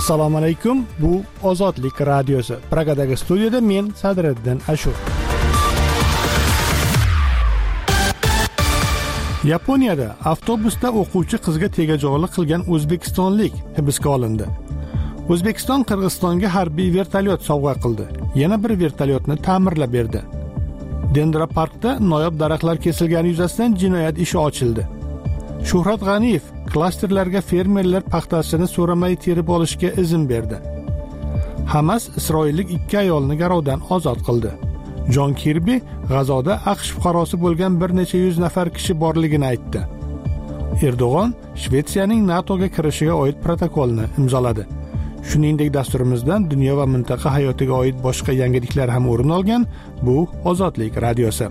Assalomu alaykum. Bu Ozodlik radiosi. Pragadagi studiyada men Sadriddin Ashur. Yaponiyada avtobusda o'quvchi qizga tegajog'lik qilgan o'zbekistonlik hibsga olindi. O'zbekiston Qirg'izistonga harbiy vertolyot sovg'a qildi. Yana bir vertolyotni ta'mirlab berdi. Dendra parkda noyob daraxtlar kesilgani yuzasidan jinoyat ishi ochildi. Shuhrat G'aniyev klasterlarga fermerlar paxtasini so'ramay terib olishga izn berdi. Hamas isroillik 2 ayolni garovdan ozod qildi. Jon Kirbi G'azoda AQSh fuqarosi bo'lgan bir necha yuz nafar kishi borligini aytdi. Erdo'g'on Shvetsiyaning NATOga kirishiga oid protokolni imzoladi. Shuningdek, dasturimizdan dunyo va mintaqa hayotiga oid boshqa yangiliklar ham o'rin olgan. Bu Ozodlik radiosi.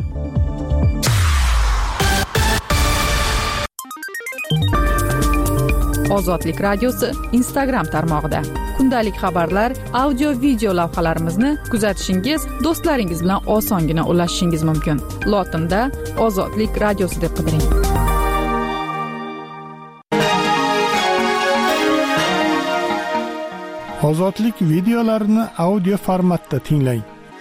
Ozodlik radiosi Instagram tarmog'ida kundalik xabarlar, audio, video lavhalarimizni kuzatishingiz, do'stlaringiz bilan osongina ulashishingiz mumkin. Lotinda Ozodlik radiosi deb qidiring. Ozodlik videolarini audio formatda tinglang.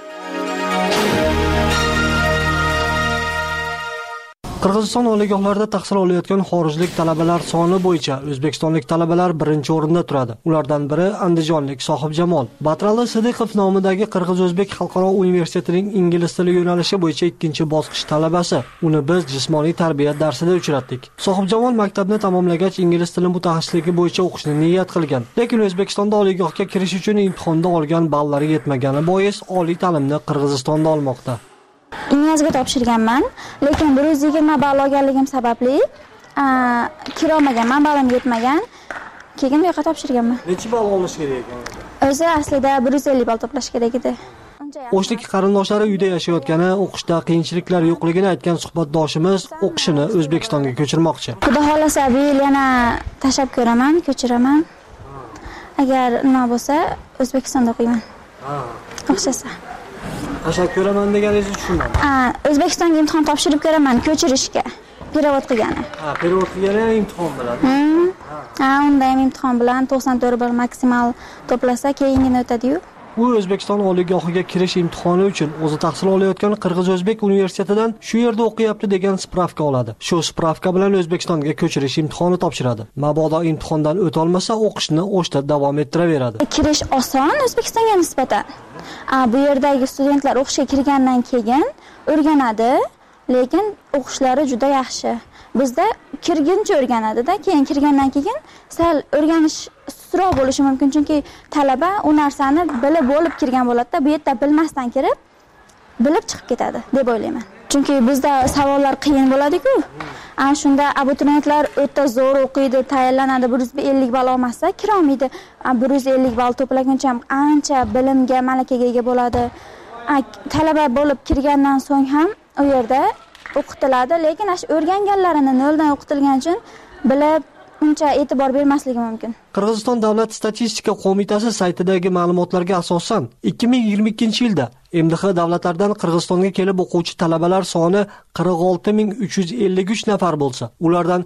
Qirg'iziston oliygohlarida tahsil olayotgan xorijlik talabalar soni bo'yicha o'zbekistonlik talabalar birinchi o'rinda turadi. Ulardan biri andijonlik Sohibjamol. Batrali Sidiqov nomidagi Qirg'iz-O'zbek xalqaro universitetining ingliz tili yo'nalishi bo'yicha 2-bosqich talabasi. Uni biz jismoniy tarbiya darsida uchratdik. Sohibjamol maktabni tamomlagach ingliz tili mutaxassisligi bo'yicha o'qishni niyat qilgan. Lekin O'zbekistonda oliygohga kirish uchun imtihonda olgan ballari yetmagani bois oliy ta'limni Qirg'izistonda olmoqda. Inglizga topshirganman, lekin 120 ball olganligim sababli kirolmaganman, ballim yetmagan. Keyin bu yoqqa topshirganman. Necha ball olish kerak ekan? O'zi aslida 150 ball to'plash kerak edi. O'shlik qarindoshlari uyda yashayotgani, o'qishda qiyinchiliklar yo'qligini aytgan suhbatdoshimiz o'qishini O'zbekistonga ko'chirmoqchi. Xudo xolasa bu yil yana tashlab ko'raman, ko'chiraman. Agar nima bo'lsa, O'zbekistonda o'qiyman. O'xshasa. Tashlab ko'raman deganingizni tushunmadim. O'zbekistonga imtihon topshirib ko'raman ko'chirishga. Perevod qilgani. Perevod qilgani imtihon bilan. Unda ham imtihon bilan 94 ball maksimal to'plasa keyingina o'tadi-yu. U O'zbekiston oliygohiga kirish imtihoni uchun o'zi tahsil olayotgan Qirg'iz-O'zbek universitetidan shu yerda o'qiyapti degan spravka oladi. Shu spravka bilan O'zbekistonga ko'chirish imtihoni topshiradi. Mabodo imtihondan o'ta olmasa, o'qishni O'shda davom ettiraveradi. Kirish oson O'zbekistonga nisbatan. Bu yerdagi studentlar o'qishga kirgandan keyin o'rganadi, lekin o'qishlari juda yaxshi. Bizda kirguncha o'rganadi-da, keyin kirgandan keyin sal o'rganish sustroq bo'lishi mumkin, chunki talaba u narsani bilib bo'lib kirgan bo'ladi-da, bu yerda bilmasdan kirib, bilib chiqib ketadi deb o'ylayman. Chunki bizda savollar qiyin bo'ladi-ku. Shunda abituriyentlar o'ta zo'r o'qiydi, tayyorlanadi, 150 ball olmasa kira olmaydi. 150 ball to'plaguncha ham ancha bilimga, malakaga ega bo'ladi. Talaba bo'lib kirgandan so'ng ham u yerda o'qitiladi, lekin o'rganganlarini noldan o'qitilgani uchun bilib uncha e'tibor bermasligi mumkin. Qirg'iziston Davlat statistika qo'mitasi saytidagi ma'lumotlarga asosan 2022-yilda MDH davlatlardan Qirg'izistonga kelib o'quvchi talabalar soni 46353 nafar bo'lsa, ulardan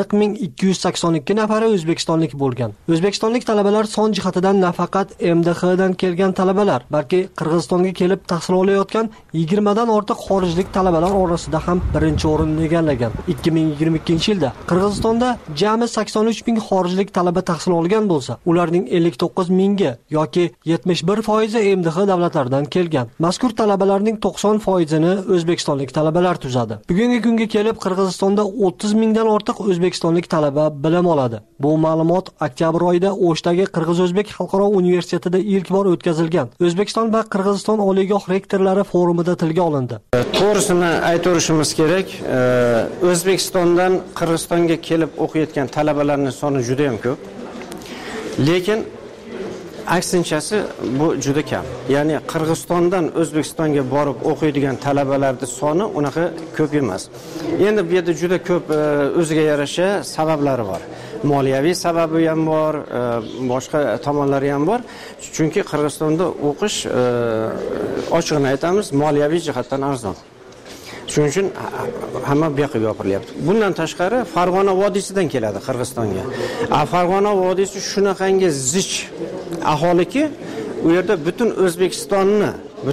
40282 nafari o'zbekistonlik bo'lgan. O'zbekistonlik talabalar son jihatidan nafaqat MDH dan kelgan talabalar, balki Qirg'izistonga kelib tahsil olayotgan 20 dan ortiq xorijlik talabalar orasida ham birinchi o'rinni egallagan. 2022-yilda Qirg'izistonda jami 83 ming xorijlik talaba tahsil olgan bo'lsa, ularning 59 mingi yoki 71% MDH davlatlaridan kelgan. Mazkur talabalarning 90%ni o'zbekistonlik talabalar tuzadi. Bugungi kunga kelib Qirg'izistonda 30 mingdan ortiq o'zbekistonlik talaba bilim oladi. Bu ma'lumot oktyabr oyida O'shdagi Qirg'iz-O'zbek xalqaro universitetida ilk bor o'tkazilgan O'zbekiston va Qirg'iziston oliygoh rektorlari forumida tilga olindi. To'g'risini aytishimiz kerak. O'zbekistondan Qirg'izistonga kelib o'qiyotgan talabalarning soni juda ham ko'p. Lekin aksinchasi bu juda kam. Ya'ni Qirg'izistondan O'zbekistonga borib o'qiydigan talabalarning soni unaqa ko'p emas. Endi bu yerda juda ko'p o'ziga yarasha sabablari bor. Moliyaviy sababi ham bor, boshqa tomonlari ham bor. Chunki Qirg'izistonda o'qish, ochig'ini aytamiz, moliyaviy jihatdan arzon. Shuning uchun hamma bu yoqqa yopirilyapti. Bundan tashqari Farg'ona vodiysidan keladi Qirg'izistonga. Farg'ona vodiysi shunaqangi zich aholiki, u yerda butun O'zbekistonni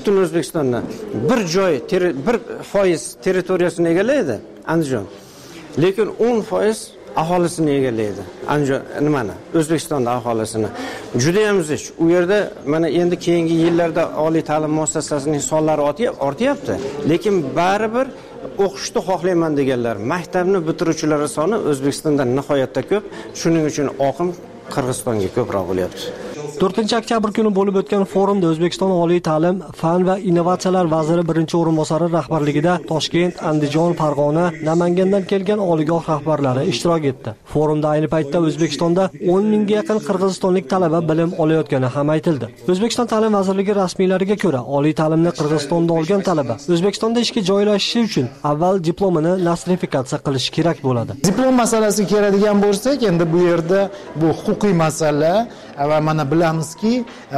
bir joy 1% territoriyasini egallaydi Andijon. Lekin 10% aholisini egallaydi. Andijon nimani? O'zbekistonda aholisini. Juda ham zich. U yerda mana endi keyingi yillarda oliy ta'lim muassasasining sonlari ortyapti. Lekin baribir o'qishni xohlayman deganlar, maktabni bitiruvchilar soni O'zbekistonda nihoyatda ko'p. Shuning uchun oqim Qirg'izistonga ko'proq bo'lyapti. 4-oktyabr kuni bo'lib o'tgan forumda O'zbekiston oliy ta'lim, fan va innovatsiyalar vaziri birinchi o'rinbosari rahbarligida Toshkent, Andijon, Farg'ona, Namangandan kelgan oliygoh rahbarlari ishtirok etdi. Forumda ayni paytda O'zbekistonda 10 mingga yaqin qirg'izistonlik talaba bilim olayotgani ham aytildi. O'zbekiston ta'lim vazirligi rasmiylariga ko'ra, oliy ta'limni Qirg'izistonda olgan talaba O'zbekistonda ishga joylashishi uchun avval diplomini nostrifikatsiya qilish kerak bo'ladi. Diplom masalasiga keladigan bo'lsak, endi bu yerda bu huquqiy masala va mana bilamizki,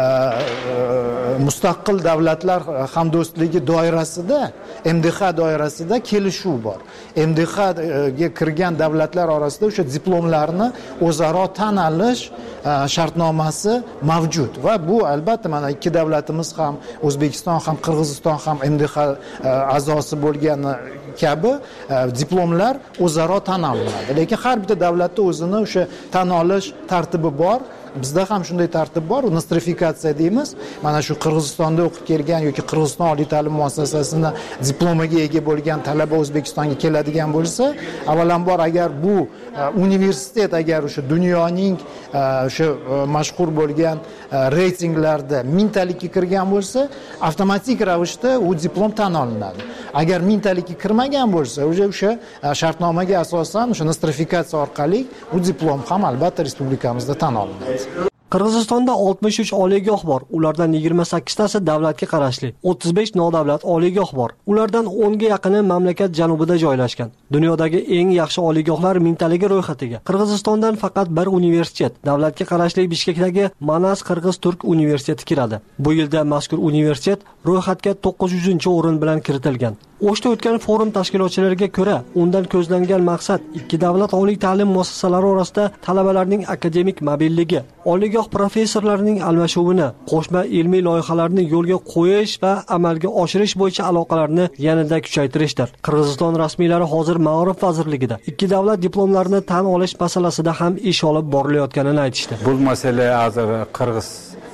mustaqil davlatlar hamdo'stligi doirasida, MDH doirasida kelishuv bor. MDH ga kirgan davlatlar orasida o'sha diplomlarni o'zaro tan olish shartnomasi mavjud va bu albatta mana ikki davlatimiz ham, O'zbekiston ham Qirg'iziston ham MDH a'zosi bo'lgani kabi diplomlar o'zaro tan olinadi. Lekin har bitta davlatda o'zini o'sha tan olish tartibi bor. Bizda ham shunday tartib bor, nostrifikatsiya deymiz. Mana shu Qirg'izistonda o'qib kelgan yoki Qirg'iziston oliy ta'lim muassasasini diplomiga ega bo'lgan talaba O'zbekistonga keladigan bo'lsa, avvalambor agar bu universitet agar o'sha dunyoning o'sha mashhur bo'lgan reytinglarda mingtalikka kirgan bo'lsa, avtomatik ravishda u diplom tan olinadi. Agar mingtalikka kirmagan bo'lsa, o'sha shartnomaga asosan o'sha nostrifikatsiya orqali u diplom ham albatta respublikamizda tan olinadi. Qirg'izistonda 63 oliygoh bor. Ulardan 28 tasi davlatga qarashli. 35 nodavlat oliygoh bor. Ulardan 10 ga yaqini mamlakat janubida joylashgan. Dunyodagi eng yaxshi oliygohlar mingtaligi ro'yxatiga Qirg'izistondan faqat bir universitet, davlatga qarashli Bishkekdagi Manas Qirg'iz-Turk universiteti kiradi. Bu yilda mazkur universitet ro'yxatga 900-o'rin bilan kiritilgan. O'shda o'tgan forum tashkilotchilariga ko'ra, undan ko'zlangan maqsad ikki davlat oliy ta'lim muassasalari orasida talabalarning akademik mobillligi, oliygoh professorlarining almashuvini, qo'shma ilmiy loyihalarni yo'lga qo'yish va amalga oshirish bo'yicha aloqalarni yanada kuchaytirishdir. Qirg'iziston rasmiylari hozir Ma'rifat vazirligida ikki davlat diplomlarini tan olish masalasida ham ish olib borilayotganini aytishdi. Bu masala hozir Qirg'iz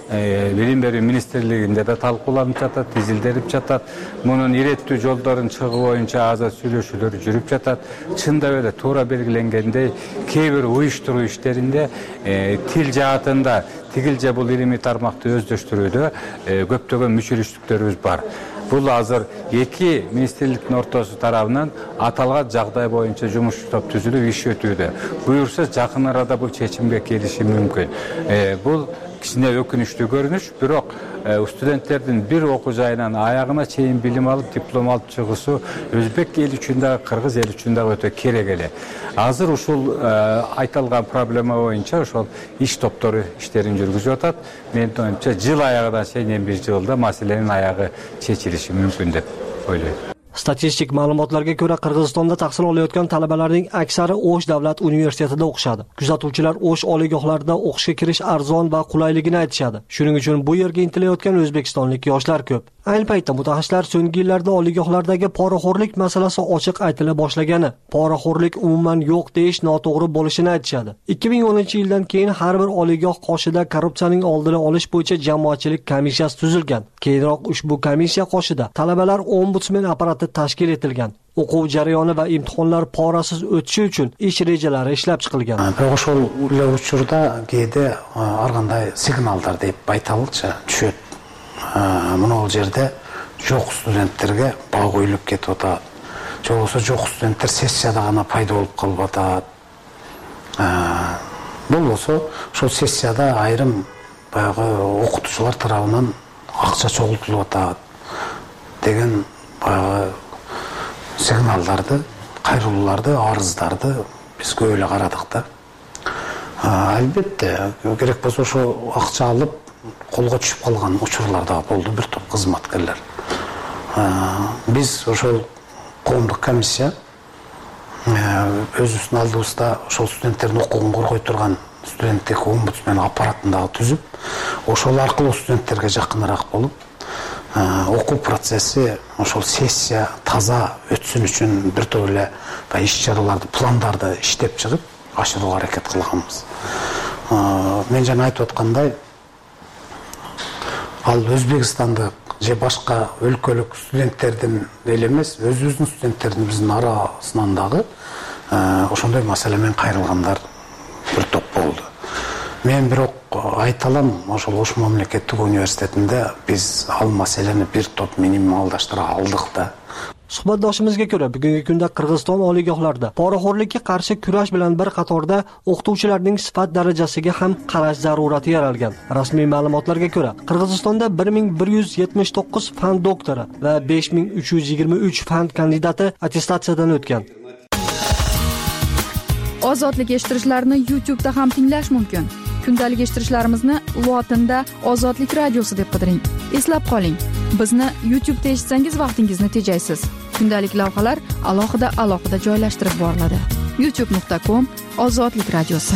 Bilim Berүү Министрлигинде de talqılanıp жатат, izildenip жатат. Bunun irettүү жолдорун чыгуу боюнча азыр сүйлөшүүлөр жүрүп жатат. Чындап эле туура белгиленгендей, кээ бир уюштуруу иштеринде тил жаатында тигил же бул илимий тармакты өздөштүрүүдө көптөгөн мүчөлүштүктөрүбүз бар. Бул азыр эки министрликтин ортосу тарабынан аталган жагдай боюнча жумуш топ түзүлүп иш өтүүдө. Буюрса жакын арада бул чечимге келиши мүмкүн. Бул кичине өкүнүчтүү көрүнүш, бирок студенттердин бир окуу жайынан аягына чейин билим алып, диплом алып чыгуусу өзбек эл үчүн да, кыргыз эл үчүн да өтө керек эле. Азыр ушул айтылган проблема боюнча ошол иш топтору иштерин жүргүзүп атат. Менин оюмча жыл аягына чейин бир жылда маселенин аягы чечилиши мүмкүн деп ойлойм. Statistik ma'lumotlarga ko'ra, Qirg'izistonda tahsil olayotgan talabalarning aksari O'sh davlat universitetida o'qishadi. Kuzatuvchilar O'sh oliygohlarida o'qishga kirish arzon va qulayligini aytishadi. Shuning uchun bu yerga intilayotgan o'zbekistonlik yoshlar ko'p. Ayni paytda mutaxassislar so'nggi yillarda oliygohlardagi poraxo'rlik masalasi ochiq aytila boshlagani, poraxo'rlik umuman yo'q deyish noto'g'ri bo'lishini aytishadi. 2010-yildan keyin har bir oliygoh qoshida korrupsiyaning oldini olish bo'yicha jamoatchilik komissiyasi tuzilgan. Keyinroq ushbu komissiya qoshida talabalar ombudsman apparati tashkil etilgan. O'quv jarayoni va imtihonlar porasiz o'tishi uchun ish rejalari ishlab chiqilgan. Ошол эле учурда кээде ар кандай сигналдар деп айталычы түшөт. Мына бул жерде жок студенттерге баа коюлуп кетип атат. Же болбосо жок студенттер сессияда гана пайда болуп калып атат. Болбосо ошол сессияда айрым баягы окутуучулар тарабынан акча чогултулуп атат деген баягы сигналдарды, кайрылууларды, арыздарды биз көп эле карадык да. Албетте, керек болсо ошо акча алып колго түшүп калган учурлар да болду бир топ кызматкерлер. Биз ошол коомдук комиссия өзүбүздүн алдыбызда ошол студенттердин укугун коргой турган студенттик омбудсмен аппаратын дагы түзүп, ошол аркылуу студенттерге жакыныраак болуп, окуу процесси, ошол сессия таза өтсүн үчүн бир топ эле иш-чараларды, пландарды иштеп чыгып, ашырууга аракет кылганбыз. Мен жана айтып аткандай, ал Өзбекстандык же башка өлкөлүк студенттердин эле эмес, өзүбүздүн студенттердин биздин арасынан дагы ошондой маселемен кайрылгандар бир топ болду. Мен бирок айта алам, ошол Ош мамлекеттик университетинде биз ал маселени бир топ минималдаштыра алдык да. Suhbatdoshimizga ko'ra, bugungi kunda Qirg'iziston oliygohlarida poraxo'rlikka qarshi kurash bilan bir qatorda o'qituvchilarning sifat darajasiga ham qarash zarurati yaralgan. Rasmiy ma'lumotlarga ko'ra, Qirg'izistonda 1179 fan doktori va 5323 fan kandidati attestatsiyadan o'tgan. Ozodlik eshittirishlarni YouTube'da ham tinglash mumkin. Kundalik eshittirishlarimizni lotinda Ozodlik radiosi deb qidiring. Eslab qoling, bizni YouTube'da eshitsangiz vaqtingizni tejaysiz. Kundalik lavhalar alohida joylashtirib boriladi. youtube.com/Ozodlik radiosi.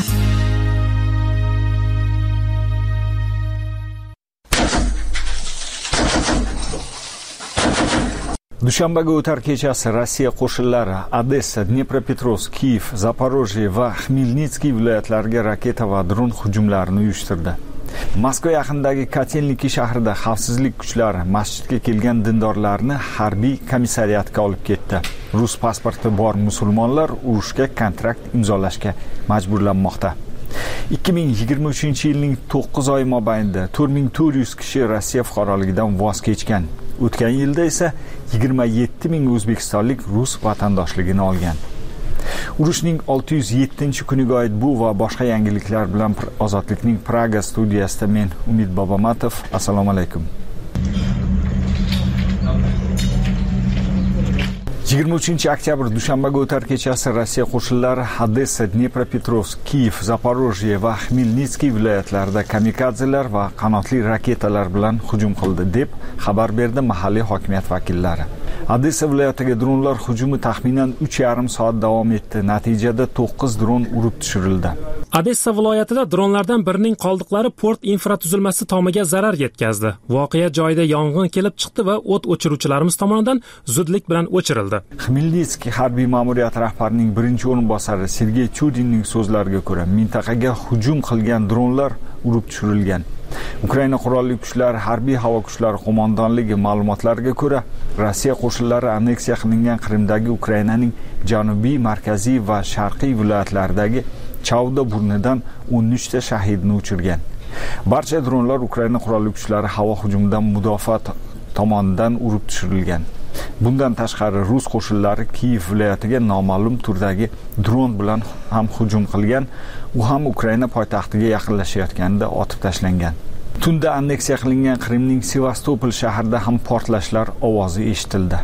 Dushanbaga o'tar kechasi Rossiya qo'shinlari Odessa, Dnepropetrovsk, Kiyev, Zaporojye va Xmelnitskiy viloyatlariga raketa va dron hujumlarini uyushtirdi. Moskva yaqinidagi Kotelniki shahrida xavfsizlik kuchlari masjidga kelgan dindorlarni harbiy komissariyatga olib ketdi. Rus pasporti bor musulmonlar urushga kontrakt imzolashga majburlanmoqda. 2023-yilning 9 oy mobaynida 4400 kishi Rossiya fuqaroligidan voz kechgan. O'tgan yilda esa 27000 o'zbekistonlik rus vatandoshligini olgan. Urushning 607-kuniga oid bu va boshqa yangiliklar bilan Ozodlikning Praga studiyasida men Umid Bobomatov. Assalomu alaykum. 23-oktyabr dushanbaga o'tar kechasi Rossiya qo'shinlari Odessa, Dnepropetrovsk, Kiyev, Zaporojye va Xmelnitskiy viloyatlarida kamikadzelar va qanotli raketalar bilan hujum qildi deb xabar berdi mahalliy hokimiyat vakillari. Odessa viloyatiga dronlar hujumi taxminan 3,5 soat davom etdi. Natijada 9 dron urib tushirildi. Odessa viloyatida dronlardan birining qoldiqlari port infratuzilmasi tomiga zarar yetkazdi. Voqea joyida yong'in kelib chiqdi va o't o'chiruvchilarimiz tomonidan zudlik bilan o'chirildi. Xmelnitskiy harbiy ma'muriyat rahbarining birinchi o'rinbosari Sergey Chudinning so'zlariga ko'ra, mintaqaga hujum qilgan dronlar urib tushirilgan. Ukraina qurolli kuchlari harbiy havo kuchlari qo'mondonligi ma'lumotlariga ko'ra, Rossiya qo'shinlari anneksiya qilingan Qrimdagi Ukrainaning janubiy, markaziy va sharqiy viloyatlaridagi Chavda burnidan 13 ta shahidni uchirgan. Barcha dronlar Ukraina qurolli kuchlari havo hujumidan mudofaa tomonidan urib tushirilgan. Bundan tashqari rus qo'shinlari Kiyev viloyatiga noma'lum turdagi dron bilan ham hujum qilgan. U ham Ukraina poytaxtiga yaqinlashayotganda otib tashlangan. Tunda anneksiya qilingan Qrimning Sevastopol shahrida ham portlashlar ovozi eshitildi.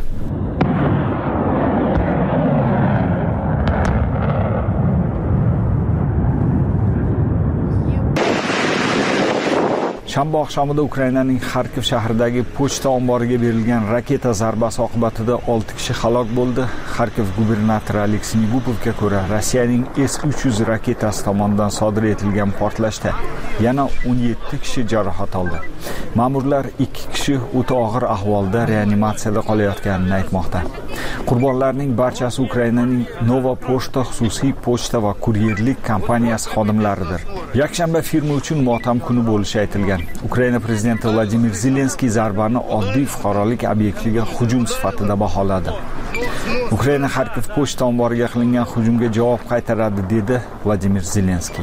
Shanba oqshomida Ukrainaning Xarkov shahridagi pochta omboriga berilgan raketa zarbasi oqibatida 6 kishi halok bo'ldi. Xarkov gubernatori Aleksey Gupovga ko'ra, Rossiyaning S-300 raketasi tomonidan sodir etilgan portlashda yana 17 kishi jarohat oldi. Ma'murlar 2 kishi o'ta og'ir ahvolda reanimatsiyada qolayotganini aytmoqda. Qurbonlarning barchasi Ukrainaning Nova Pochta xususiy pochta va kuryerlik kompaniyasi xodimlaridir. Yakshanba firma uchun motam kuni bo'lishi aytilgan. Ukraina prezidenti Vladimir Zelenskiy zarbani oddiy fuqarolik obyektiga hujum sifatida baholadi. Ukraina Xarkov pochta omboriga qilingan hujumga javob qaytaradi dedi Vladimir Zelenskiy.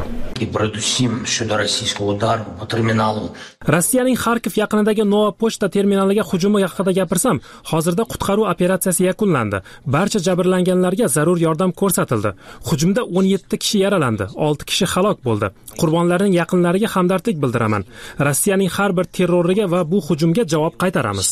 Rossiyaning Xarkov yaqinidagi Nova Pochta terminaliga hujumi haqida gapirsam, hozirda qutqaruv operatsiyasi yakunlandi. Barcha jabrlanganlarga zarur yordam ko'rsatildi. Hujumda 17 kishi yaralandi, 6 kishi halok bo'ldi. Qurbonlarning yaqinlariga hamdardlik bildiraman. Rossiyaning har bir terroriga va bu hujumga javob qaytaramiz.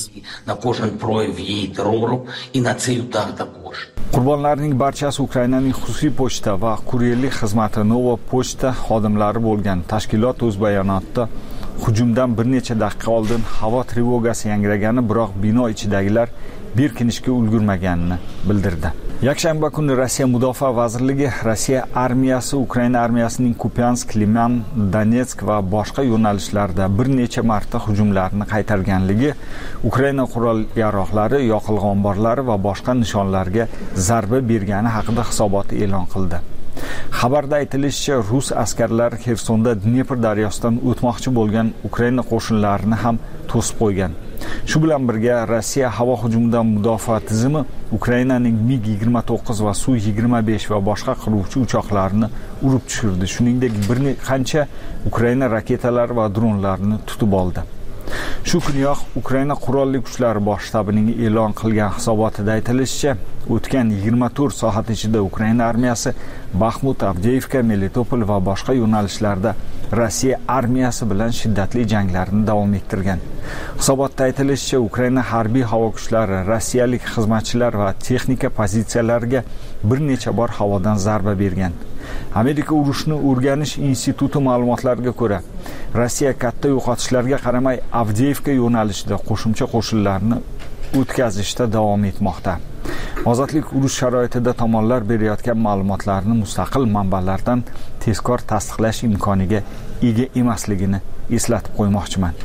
Qurbonlarning barchasi Ukrainaning xususiy pochta va kuryerlik xizmati Nova Pochta xodimlari bo'lgan. Tashkilot o'z bayonotida hujumdan bir necha daqiqa oldin havo trevogasi yangragani, biroq bino ichidagilar berkinishga ulgurmaganini bildirdi. Yakshanba kuni Rossiya Mudofaa vazirligi Rossiya armiyasi Ukraina armiyasining Kupiansk, Liman, Donetsk va boshqa yo'nalishlarda bir necha marta hujumlarni qaytarganligi, Ukraina qurol-yarog'lari, yoqilg'i omborlari va boshqa nishonlarga zarba bergani haqida hisobot e'lon qildi. Xabarda aytilishicha, rus askarlari Xersonda Dnepr daryosidan o'tmoqchi bo'lgan Ukraina qo'shinlarini ham to'sib qo'ygan. Shu bilan birga Rossiya havo hujumidan mudofaa tizimi Ukrainaning MiG-29 va Su-25 va boshqa qiruvchi uchoqlarini urib tushirdi. Shuningdek, bir qancha Ukraina raketalari va dronlarini tutib oldi. Shu kuniyoq Ukraina qurolli kuchlari bosh shtabining e'lon qilgan hisobotida aytilishicha, o'tgan 24 soat ichida Ukraina armiyasi Baxmut, Avdeyevka, Melitopol va boshqa yo'nalishlarda Rossiya armiyasi bilan shiddatli janglarni davom ettirgan. Hisobotda aytilishicha, Ukraina harbiy havo kuchlari rossiyalik xizmatchilar va texnika pozitsiyalariga bir necha bor havodan zarba bergan. Amerika urushni o'rganish instituti ma'lumotlariga ko'ra, Rossiya katta yo'qotishlarga qaramay Avdeyevka yo'nalishida qo'shimcha qo'shinlarni o'tkazishda davom etmoqda. Ozodlik urush sharoitida tomonlar berayotgan ma'lumotlarni mustaqil manbalardan tezkor tasdiqlash imkoniga ega emasligini eslatib qo'ymoqchiman.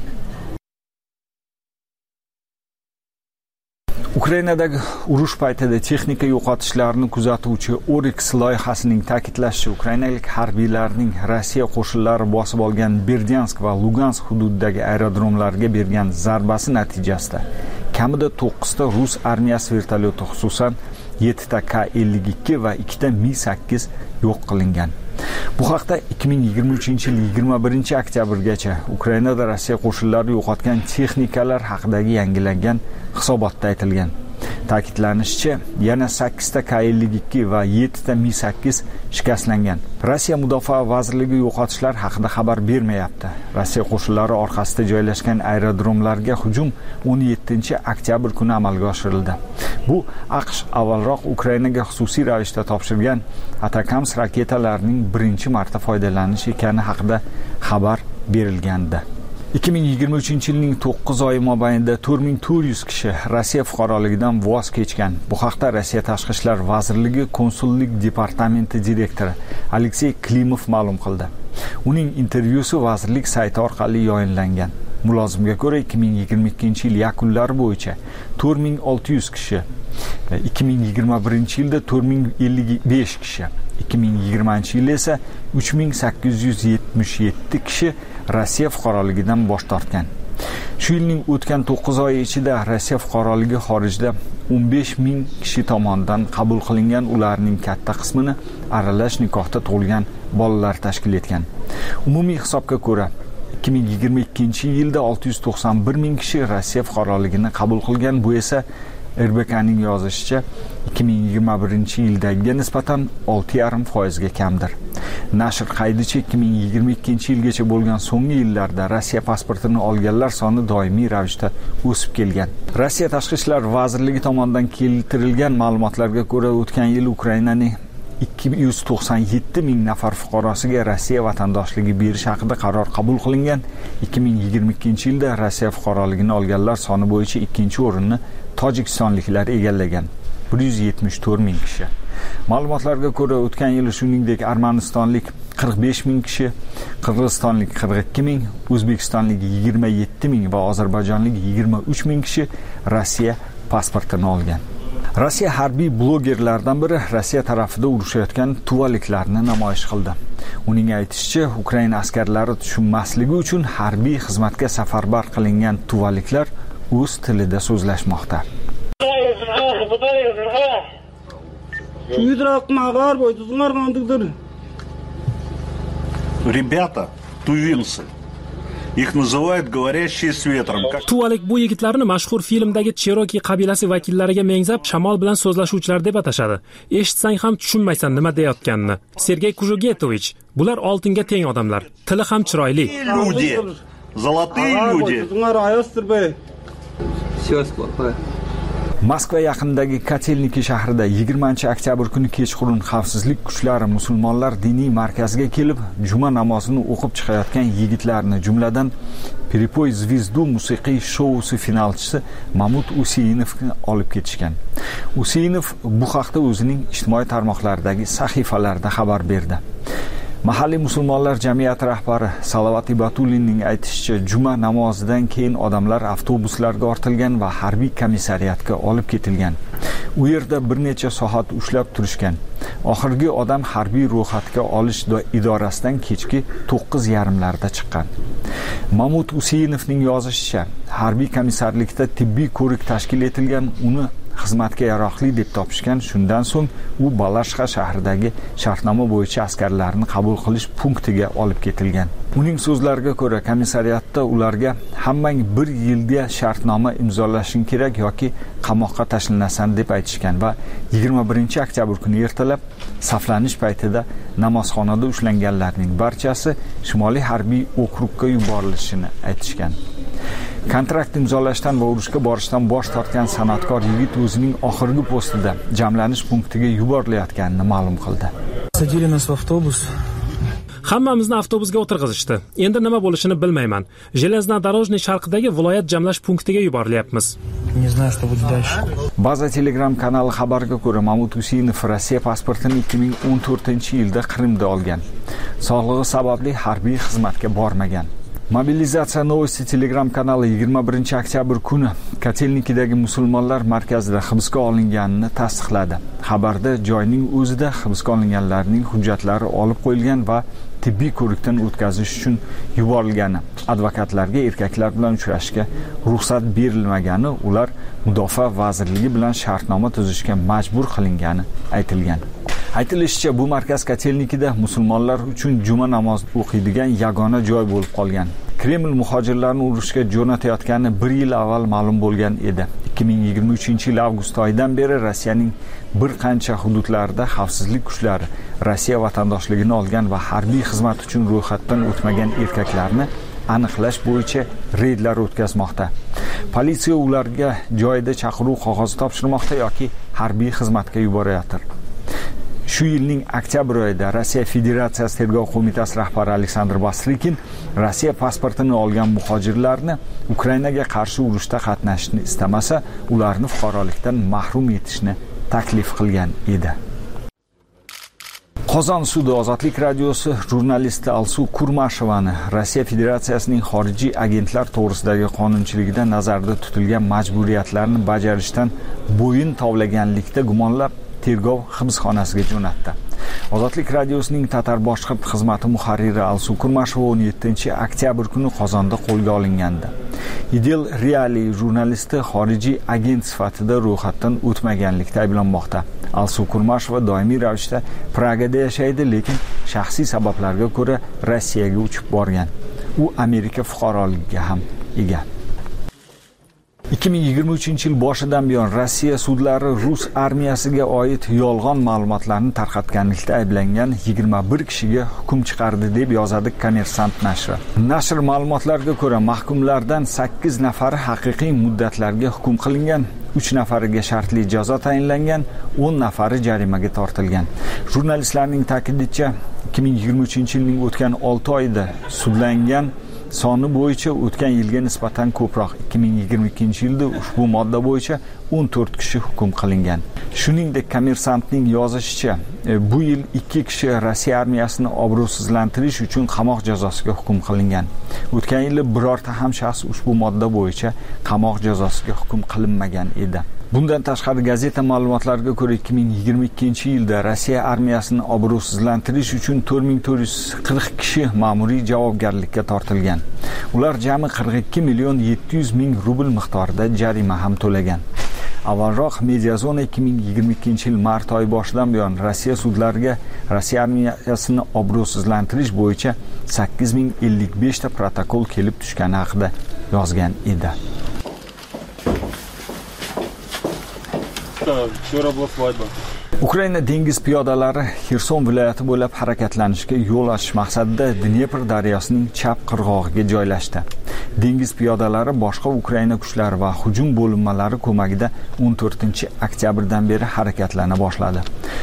Ukrainadagi urush paytida texnika yo'qotishlarini kuzatuvchi Oryx loyihasining ta'kidlashicha, ukrainalik harbiylarning Rossiya qo'shinlari bosib olgan Berdyansk va Lugansk hududidagi aerodromlarga bergan zarbasi natijasida kamida 9 ta rus armiyasi vertolyoti, xususan 7 ta K-52 va 2 ta Mi-8 yo'q qilingan. Bu haqda 2023-yil 21 oktyabrgacha Ukrainada Rossiya qo'shinlari yo'qotgan texnikalar haqidagi yangilangan hisobotda aytilgan. Ta'kidlanishicha, yana 8 ta K-52 va 7 ta Mi-8 shikastlangan. Rossiya Mudofaa vazirligi yo'qotishlar haqida xabar bermayapti. Rossiya qo'shinlari orqasida joylashgan aerodromlarga hujum 17 oktyabr kuni amalga oshirildi. Bu AQSh avvalroq Ukrainaga xususiy ravishda topshirgan Atakams raketalarining birinchi marta foydalanish ekani haqida xabar berilgandi. 2023-yilning 9 oyi mobaynida 4400 kishi Rossiya fuqaroligidan voz kechgan. Bu haqda Rossiya Tashqi ishlar vazirligi konsullik departamenti direktori Aleksey Klimov ma'lum qildi. Uning intervyusi vazirlik sayti orqali yayinlangan. Mulozimga ko'ra, 2022-yil yakunlari bo'yicha 4600 kishi, 2021-yilda 4055 kishi, 2020-yil esa 3877 kishi Rossiya fuqaroligidan bosh tortgan. Shu yilning o'tgan 9 oyi ichida Rossiya fuqaroligi xorijda 15000 kishi tomonidan qabul qilingan, ularning katta qismini aralash nikohda tug'ilgan bolalar tashkil etgan. Umumiy hisobga ko'ra 2022-yilda 691 kishi Rossiya fuqaroligini qabul qilgan. Bu esa RBKning yozishicha 2021-yildagiga nisbatan 6,5% kamdir. Nashr qaydicha 2022-yilgacha bo'lgan so'nggi yillarda Rossiya pasportini olganlar soni doimiy ravishda o'sib kelgan. Rossiya Tashqi ishlar vazirligi tomonidan keltirilgan ma'lumotlarga ko'ra, o'tgan yil Ukrainaning 297 ming nafar fuqarosiga Rossiya vatandoshligi berish haqida qaror qabul qilingan. 2022-yilda Rossiya fuqaroligini olganlar soni bo'yicha ikkinchi o'rinni tojikistonliklar egallagan, 174 ming kishi. Ma'lumotlarga ko'ra, o'tgan yil shuningdek Armanistonlik 45 ming kishi, Qirg'izistonlik 42 ming, O'zbekistonlik 27 ming va Ozarbayjonlik 23 ming kishi Rossiya pasportini olgan. Rossiya harbiy blogerlaridan biri Rossiya tarafida urushayotgan tuvaliklarni namoyish qildi. Uning aytishicha, Ukraina askarlari tushunmasligi uchun harbiy xizmatga safarbar qilingan tuvaliklar o'z tilida so'zlashmoqda. Ребята, тувинцы. Их называют говорящие с ветром. Tuvalik bu yigitlarni mashhur filmdagi Cherokee qabilasi vakillariga mengzab shamol bilan so'zlashuvchilar deb atashadi. Eshitsang ham tushunmaysan nima deyotganini. Sergey Kujugetovich, bular oltinga teng odamlar. Tili ham chiroyli. Люди, zолотые люди. Moskva yaqinidagi Kotelniki shahrida 20-oktyabr kuni kechqurun xavfsizlik kuchlari musulmonlar diniy markaziga kelib, juma namozini o'qib chiqayotgan yigitlarni, jumladan Peripoy Zvizdu musiqiy shousi finalchisi Mamut Useinovni olib ketishgan. Useinov bu haqda o'zining ijtimoiy tarmoqlardagi sahifalarida xabar berdi. Mahalliy musulmonlar jamiyati rahbari Salovat Ibatulinning aytishicha, juma namozidan keyin odamlar avtobuslarga ortilgan va harbiy komissariyatga olib ketilgan. U yerda bir necha soat ushlab turishgan. Oxirgi odam harbiy ro'yxatga olish idorasidan kechki 9:30larda chiqqan. Mamut Useinovning yozishicha, harbiy komissarlikda tibbiy ko'rik tashkil etilgan, uni xizmatga yaroqli deb topishgan. Shundan so'ng u Balashxa shahridagi shartnoma bo'yicha askarlarni qabul qilish punktiga olib ketilgan. Uning so'zlariga ko'ra, komissariyatda ularga hammang 1 yilga shartnoma imzolashing kerak yoki qamoqqa tashlanasan deb aytishgan va 21-oktyabr kuni ertalab saflanish paytida namozxonada ushlanganlarning barchasi Shimoliy harbiy okrugga yuborilishini aytishgan. Kontrakt imzolashdan va urushga borishdan bosh tortgan san'atkor yigit o'zining oxirgi postida jamlanish punktiga yuborilayotganini ma'lum qildi. Hammamizni avtobusga o'tirg'izishdi. Endi nima bo'lishini bilmayman. Железнодорожный sharqidagi viloyat jamlash punktiga yuborilyapmiz. Baza Telegram kanali xabariga ko'ra, Mamut Useinov Rossiya pasportini 2014-yilda Qrimda olgan. Sog'lig'i sababli harbiy xizmatga bormagan. Mobilizatsiya Novosti Telegram kanali 21-oktyabr kuni Kotelnikidagi musulmonlar markazida hibsga olinganini tasdiqladi. Xabarda joyning o'zida hibsga olinganlarning hujjatlari olib qo'yilgan va tibbiy ko'rikdan o'tkazish uchun yuborilgani, advokatlarga erkaklar bilan uchrashishga ruxsat berilmagani, ular Mudofaa vazirligi bilan shartnoma tuzishga majbur qilingani aytilgan. Aytilishicha, bu markaz Kotelnikida musulmonlar uchun juma namozi o'qiydigan yagona joy bo'lib qolgan. Kreml muhojirlarni urushga jo'natayotgani 1 yil avval ma'lum bo'lgan edi. 2023-yil avgust oyidan beri Rossiyaning bir qancha hududlarida xavfsizlik kuchlari Rossiya vatandoshligini olgan va harbiy xizmat uchun ro'yxatdan o'tmagan erkaklarni aniqlash bo'yicha reydlar o'tkazmoqda. Politsiya ularga joyida chaqiruv qog'ozi topshirmoqda yoki harbiy xizmatga yuborayotir. Shu yilning oktyabr oyida Rossiya Federatsiyasi Tergov qo'mitasi rahbari Aleksandr Basrikin Rossiya pasportini olgan muhojirlarni Ukrainaga qarshi urushda qatnashishni istamasa, ularni fuqarolikdan mahrum etishni taklif qilgan edi. Qozon sudi Ozodlik radiosi jurnalisti Alsu Kurmashevani Rossiya Federatsiyasining xorijiy agentlar to'g'risidagi qonunchiligida nazarda tutilgan majburiyatlarni bajarishdan bo'yin tovlaganlikda gumonlab tergov hibsxonasiga jo'natdi. Ozodlik radiosining Tatar boshqirt xizmati muharriri Alsu Kurmasheva 17-oktyabr kuni Qozonda qo'lga olingandi. Idel Reali jurnalisti xorijiy agent sifatida ro'yxatdan o'tmaganlikda ayblanmoqda. Alsu Kurmasheva doimiy ravishda Pragada yashaydi, lekin shaxsiy sabablarga ko'ra Rossiyaga uchib borgan. U Amerika fuqaroligiga ham ega. 2023-yil boshidan buyon Rossiya sudlari Rus armiyasiga oid yolg'on ma'lumotlarni tarqatganlikda ayblangan 21 kishiga hukm chiqardi deb yozadi Kommersant nashri. Nashr ma'lumotlariga ko'ra, mahkumlardan 8 nafari haqiqiy muddatlarga hukm qilingan, 3 nafariga shartli jazo tayinlangan, 10 nafari jarimaga tortilgan. Jurnalistlarning ta'kidlashicha, 2023-yilning o'tgan 6 oyida sudlangan soni bo'yicha o'tgan yilga nisbatan ko'proq. 2022-yilda ushbu modda bo'yicha 14 kishi hukm qilingan. Shuningdek, Kommersantning yozishicha, bu yil 2 kishi Rossiya armiyasini obro'sizlantirish uchun qamoq jazosiga hukm qilingan. O'tgan yili birorta ham shaxs ushbu modda bo'yicha qamoq jazosiga hukm qilinmagan edi. Bundan tashqari gazeta ma'lumotlariga ko'ra 2022-yilda Rossiya armiyasini obro'sizlantirish uchun 4440 kishi ma'muriy javobgarlikka tortilgan. Ular jami 42,700,000 rubl miqdorida jarima ham to'lagan. Avvalroq Mediazona 2022-yil mart oyi boshidan buyon Rossiya sudlariga Rossiya armiyasini obro'sizlantirish bo'yicha 8055 ta protokol kelib tushgani haqida yozgan edi. Вчера была свадьба. Ukraina dengiz piyodalari Xerson viloyati bo'ylab harakatlanishga yo'l ochish maqsadida Dnepr daryosining chap qirg'og'iga joylashdi. Dengiz piyodalari boshqa Ukraina kuchlari va hujum bo'linmalari ko'magida 14-oktyabrdan beri harakatlana boshladi.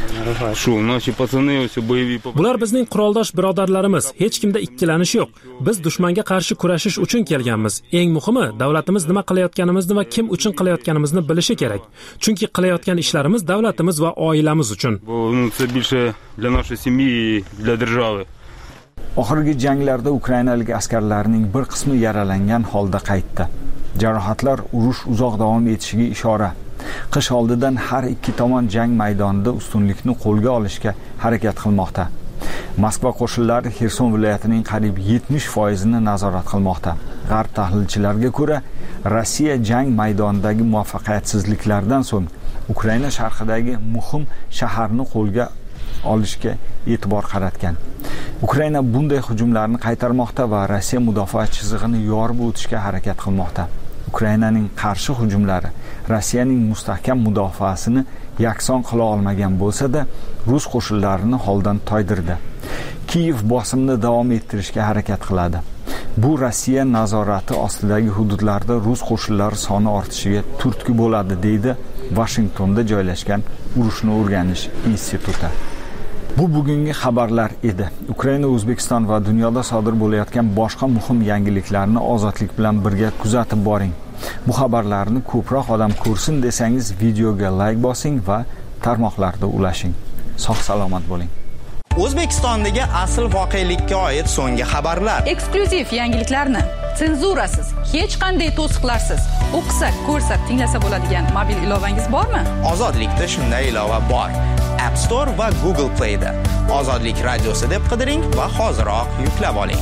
Bular bizning quroldosh birodarlarimiz, hech kimda ikkilanish yo'q. Biz dushmanga qarshi kurashish uchun kelganmiz. Eng muhimi, davlatimiz nima qilayotganimizni va kim uchun qilayotganimizni bilishi kerak. Chunki qilayotgan ishlarimiz davlatimiz va oilamiz uchun. Oxirgi janglarda ukrainalik askarlarning bir qismi yaralangan holda qaytdi. Jarohatlar urush uzoq davom etishiga ishora. Qish oldidan har ikki tomon jang maydonida ustunlikni qo'lga olishga harakat qilmoqda. Moskva qo'shinlari Xerson viloyatining qariyb 70% nazorat qilmoqda. G'arb tahlilchilariga ko'ra, Rossiya jang maydonidagi muvaffaqiyatsizliklardan so'ng Ukraina sharqidagi muhim shaharni qo'lga olishga e'tibor qaratgan. Ukraina bunday hujumlarni qaytarmoqda va Rossiya mudofaa chizig'ini yorib o'tishga harakat qilmoqda. Ukrainaning qarshi hujumlari Rossiyaning mustahkam mudofaasini yakson qila olmagan bo'lsa-da, rus qo'shinlarini holdan toydirdi. Kiyev bosimni davom ettirishga harakat qiladi. Bu Rossiya nazorati ostidagi hududlarda rus qo'shinlari soni ortishiga turtki bo'ladi, deydi Washingtonda joylashgan urushni o'rganish instituti. Bu bugungi xabarlar edi. Ukraina, O'zbekiston va dunyoda sodir bo'layotgan boshqa muhim yangiliklarni ozodlik bilan birga kuzatib boring. Bu xabarlarni ko'proq odam ko'rsin desangiz, videoga like bosing va tarmoqlarda ulashing. Sog'-salomat bo'ling. O'zbekistondagi asl voqelikka oid so'nggi xabarlar, eksklyuziv yangiliklarni senzurasiz, hech qanday to'siqlarsiz o'qisa, ko'rsa, tinglasa bo'ladigan mobil ilovangiz bormi? Ozodlikda shunday ilova bor. App Store va Google Play'da Ozodlik radiosi deb qidiring va hoziroq yuklab oling.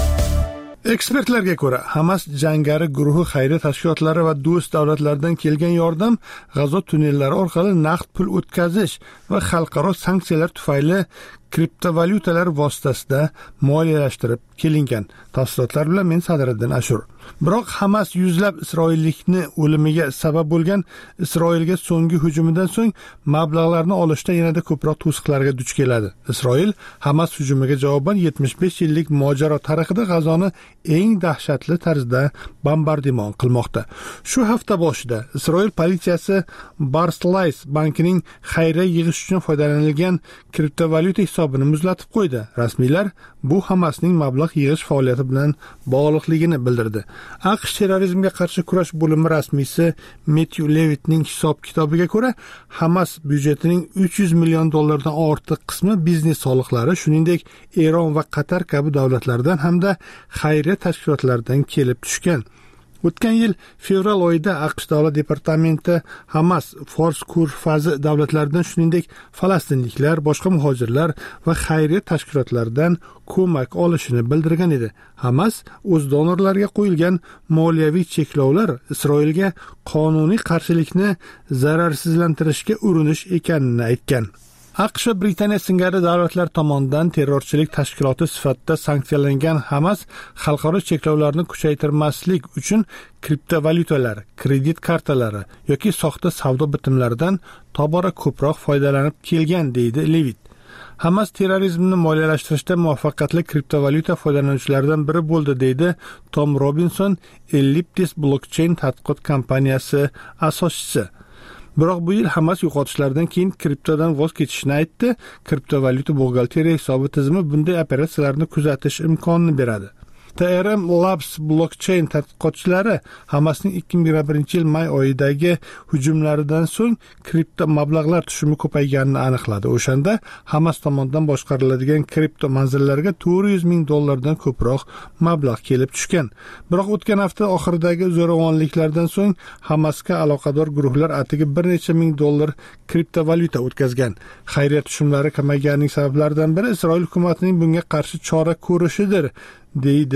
Ekspertlarga ko'ra, Hamas jangari guruhi xayriya tashkilotlari va do'st davlatlardan kelgan yordam G'azo tunnellari orqali naqd pul o'tkazish va xalqaro sanksiyalar tufayli kriptovalyutalar vositasida moliyalashtirib kelingan. Tafsilotlar bilan men Sadriddin Ashur. Biroq Hamas yuzlab isroillikni o'limiga sabab bo'lgan Isroilga so'nggi hujumidan so'ng mablag'larni olishda yanada ko'proq to'siqlarga duch keladi. Isroil Hamas hujumiga javoban 75 yillik mojaro tarixida G'azoni eng dahshatli tarzda bombardimon qilmoqda. Shu hafta boshida Isroil politsiyasi Barclays bankining xayriya yig'ish uchun foydalanilgan kriptovalyuta hisobini muzlatib qo'ydi. Rasmiylar bu Hamasning mablag' yig'ish faoliyati bilan bog'liqligini bildirdi. AQSh terrorizmga qarshi kurash bo'limi rasmiysi Matthew Levittning hisob-kitobiga ko'ra, Hamas byudjetining $300 million dan ortiq qismi biznes soliqlari, shuningdek Eron va Qatar kabi davlatlardan hamda xayriya tashkilotlaridan kelib tushgan. O'tgan yil fevral oyida AQSh davlat departamenti Hamas, Fors ko'rfazi davlatlaridan, shuningdek falastinliklar, boshqa muhojirlar va xayriya tashkilotlaridan ko'mak olishini bildirgan edi. Hamas o'z donorlariga qo'yilgan moliyaviy cheklovlar Isroilga qonuniy qarshilikni zararsizlantirishga urinish ekanini aytgan. AQSh va Britaniya singari davlatlar tomonidan terrorchilik tashkiloti sifatida sanksiyalangan Hamas xalqaro cheklovlarni kuchaytirmaslik uchun kriptovalyutalar, kredit kartalari yoki soxta savdo bitimlaridan tobora ko'proq foydalanib kelgan, deydi Levitt. Hamas terrorizmni moliyalashtirishda muvaffaqiyatli kriptovalyuta foydalanuvchilaridan biri bo'ldi, deydi Tom Robinson, Elliptis blockchain tadqiqot kompaniyasi asoschisi. Biroq bu yil Hamas yo'qotishlardan keyin kriptodan voz kechishni aytdi. Kriptovalyuta buxgalteriya hisobi tizimi bunday operatsiyalarni kuzatish imkonini beradi. TRM Labs blockchain tadqiqotchilari Hamasning 2021-yil may oyidagi hujumlaridan so'ng kripto mablag'lar tushumi ko'payganini aniqladi. O'shanda Hamas tomonidan boshqariladigan kripto manzillarga $400 ming dan ko'proq mablag' kelib tushgan. Biroq o'tgan hafta oxiridagi zo'ravonliklardan so'ng Hamasga aloqador guruhlar atigi bir necha ming dollar kriptovalyuta o'tkazgan. Xayriya tushumlari kamayganining sabablaridan biri Isroil hukumatining bunga qarshi chora ko'rishidir, deydi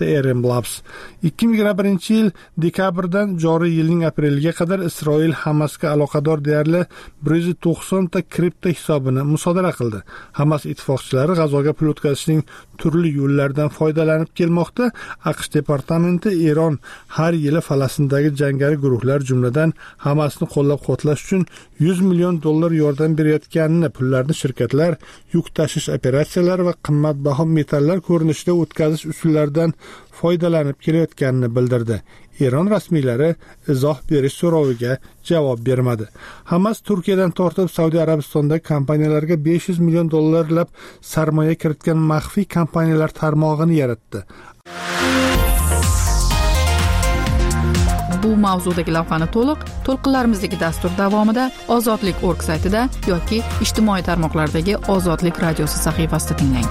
kelmoqda Eren Labs. 2021-yil dekabrdan joriy yilning apreliga qadar Isroil Hamasga aloqador deyarli 190 ta kripto hisobini musodara qildi. Hamas ittifoqchilari G'azoga pul o'tkazishning turli yo'llaridan foydalanib kelmoqda. AQSh departamenti Eron har yili Falastindagi jangari guruhlar jumladan Hamasni qo'llab-quvvatlash uchun $100 million yordam berayotganini, pullarni shirkatlar yuk tashish operatsiyalari va qimmatbaho metallar ko'rinishida o'tkazish usullaridan foydalanib kelayotganini bildirdi. Eron rasmiylari izoh berish so'roviga javob bermadi. Hamas Turkiyadan tortib Saudiya Arabistondagi kompaniyalarga $500 million sarmoya kiritgan maxfiy kompaniyalar tarmog'ini yaratdi. Bu mavzudagi lavhani to'lqinlarimizdagi dastur davomida Ozodlik.org saytida yoki ijtimoiy tarmoqlardagi Ozodlik radiosi sahifasida tinglang.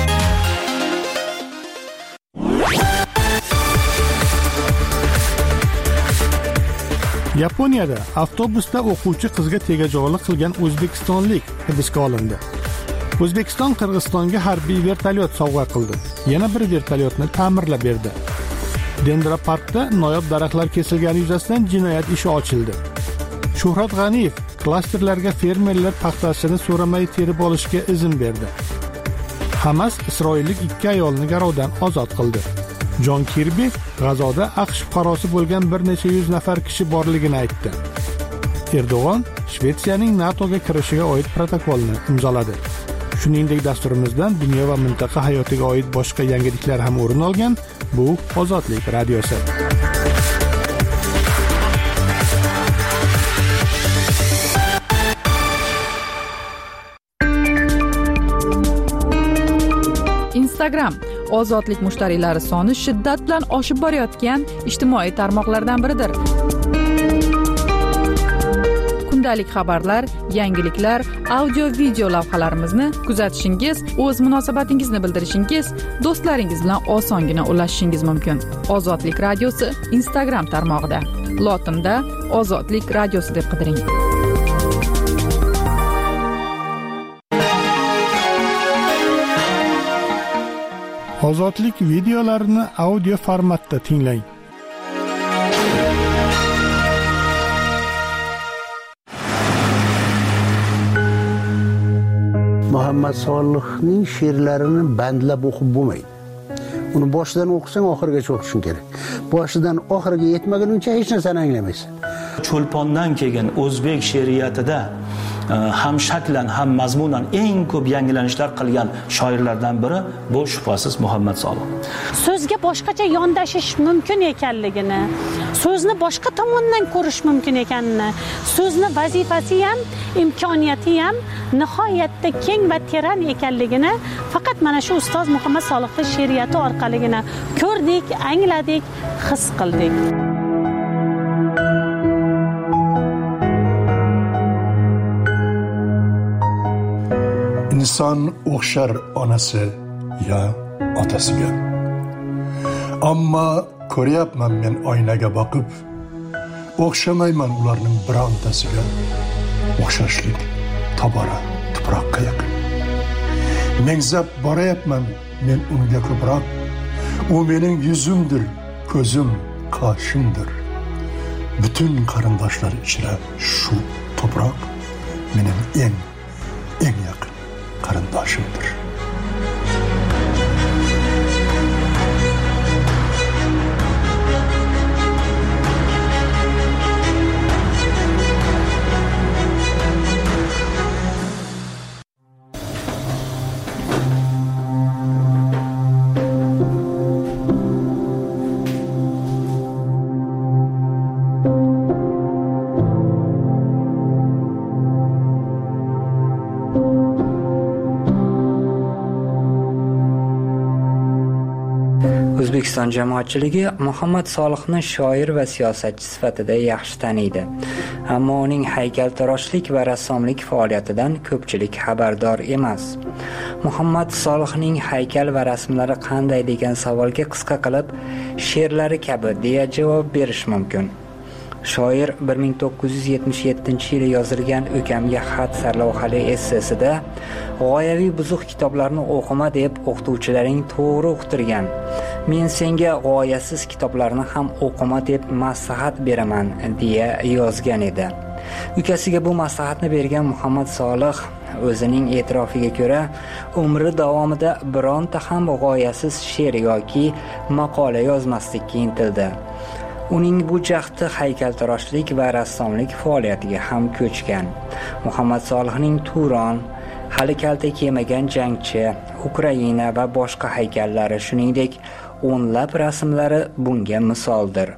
Yaponiyada avtobusda o'quvchi qizga tegajog'lik qilgan o'zbekistonlik hibsga olindi. O'zbekiston Qirg'izistonga harbiy vertolyot sovg'a qildi. Yana bir vertolyotni ta'mirlab berdi. Dendra parkda noyob daraxtlar kesilgani yuzasidan jinoyat ishi ochildi. Shuhrat G'aniyev klasterlarga fermerlar paxtasini so'ramay terib olishga izn berdi. Hamas isroillik 2 ayolni garovdan ozod qildi. Jon Kirbi G'azoda AQSh fuqarosi bo'lgan bir necha yuz nafar kishi borligini aytdi. Erdo'g'on Shvetsiyaning NATOga kirishiga oid protokolni imzoladi. Shuningdek, dasturimizdan dunyo va mintaqa hayotiga oid boshqa yangiliklar ham o'rin olgan. Bu Ozodlik radiosi. Instagram Ozodlik mushtariylari soni shiddat bilan oshib borayotgan ijtimoiy tarmoqlardan biridir. Kundalik xabarlar, yangiliklar, audio-video lavhalarimizni kuzatishingiz, o'z munosabatingizni bildirishingiz, do'stlaringiz bilan osongina ulashishingiz mumkin. Ozodlik radiosi Instagram tarmog'ida. Lotinda Ozodlik radiosi deb qidiring. Ozodlik videolarini audio formatda tinglang. Muhammad Solihning she'rlarini bandlab o'qib bo'lmaydi. Uni boshidan o'qisang oxirigacha o'qishing kerak. Boshidan oxiriga yetmaguncha hech narsani anglamaysan. Cho'lpondan kelgan o'zbek she'riyatida ham shaklan ham mazmunan eng ko'p yangilanishlar qilgan shoirlardan biri bu shubhasiz Muhammad Solih. So'zga boshqacha yondashish mumkin ekanligini, so'zni boshqa tomondan ko'rish mumkin ekanini, so'zni vazifasi ham, imkoniyati ham nihoyatda keng va teran ekanligini faqat mana shu ustoz Muhammad Solihning she'riyati orqaligina ko'rdik, angladik, his qildik. İnson o'xshar onasi ya otasiga. Ammo ko'ryapman men oynaga boqib, o'xshamayman ularning birontasiga. O'xshashlik tobora tuproqqa yaqin. Mengzab borayapman men unga ko'proq. U mening yuzimdir, ko'zim, qoshimdir. Butun qarindoshlar ichra shu to'proq mening eng yaqin qarindoshimdir. O'zbekiston jamoatchiligi Muhammad Solihni shoir va siyosatchi sifatida yaxshi taniydi. Ammo uning haykaltaroshlik va rassomlik faoliyatidan ko'pchilik xabardor emas. Muhammad Solihning haykal va rasmlari qanday degan savolga qisqa qilib, she'rlari kabi deya javob berish mumkin. Shoir 1977-yili yozilgan O'kamga xat sarlavhali essesida g'oyaviy buzuq kitoblarni o'qima deb o'qituvchilaring to'g'ri uqtirgan. Men senga g'oyasiz kitoblarni ham o'qima deb maslahat beraman deya yozgan edi. Ukasiga bu maslahatni bergan Muhammad Solih o'zining e'tirofiga ko'ra, umri davomida bironta ham g'oyasiz she'r yoki maqola yozmaslikka intildi. Uning bu jahdi haykaltaroshlik va rassomlik faoliyatiga ham ko'chgan. Muhammad Solihning Turon, Hali kalta kiymagan jangchi, Ukraina va boshqa haykallari, shuningdek, o'nlab rasmlari bunga misoldir.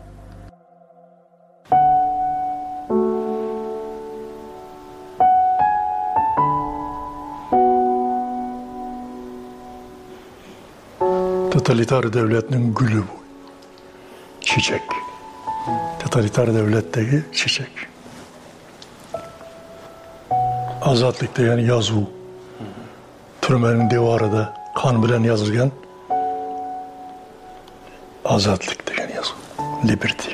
Totalitar devletning gülü bu. Çiçek. Totalitar devletdagi çiçek. Azatlık degan yozuv. Türmenin devorida qon bilan yozilgan azatlık degan yozuv. Liberty.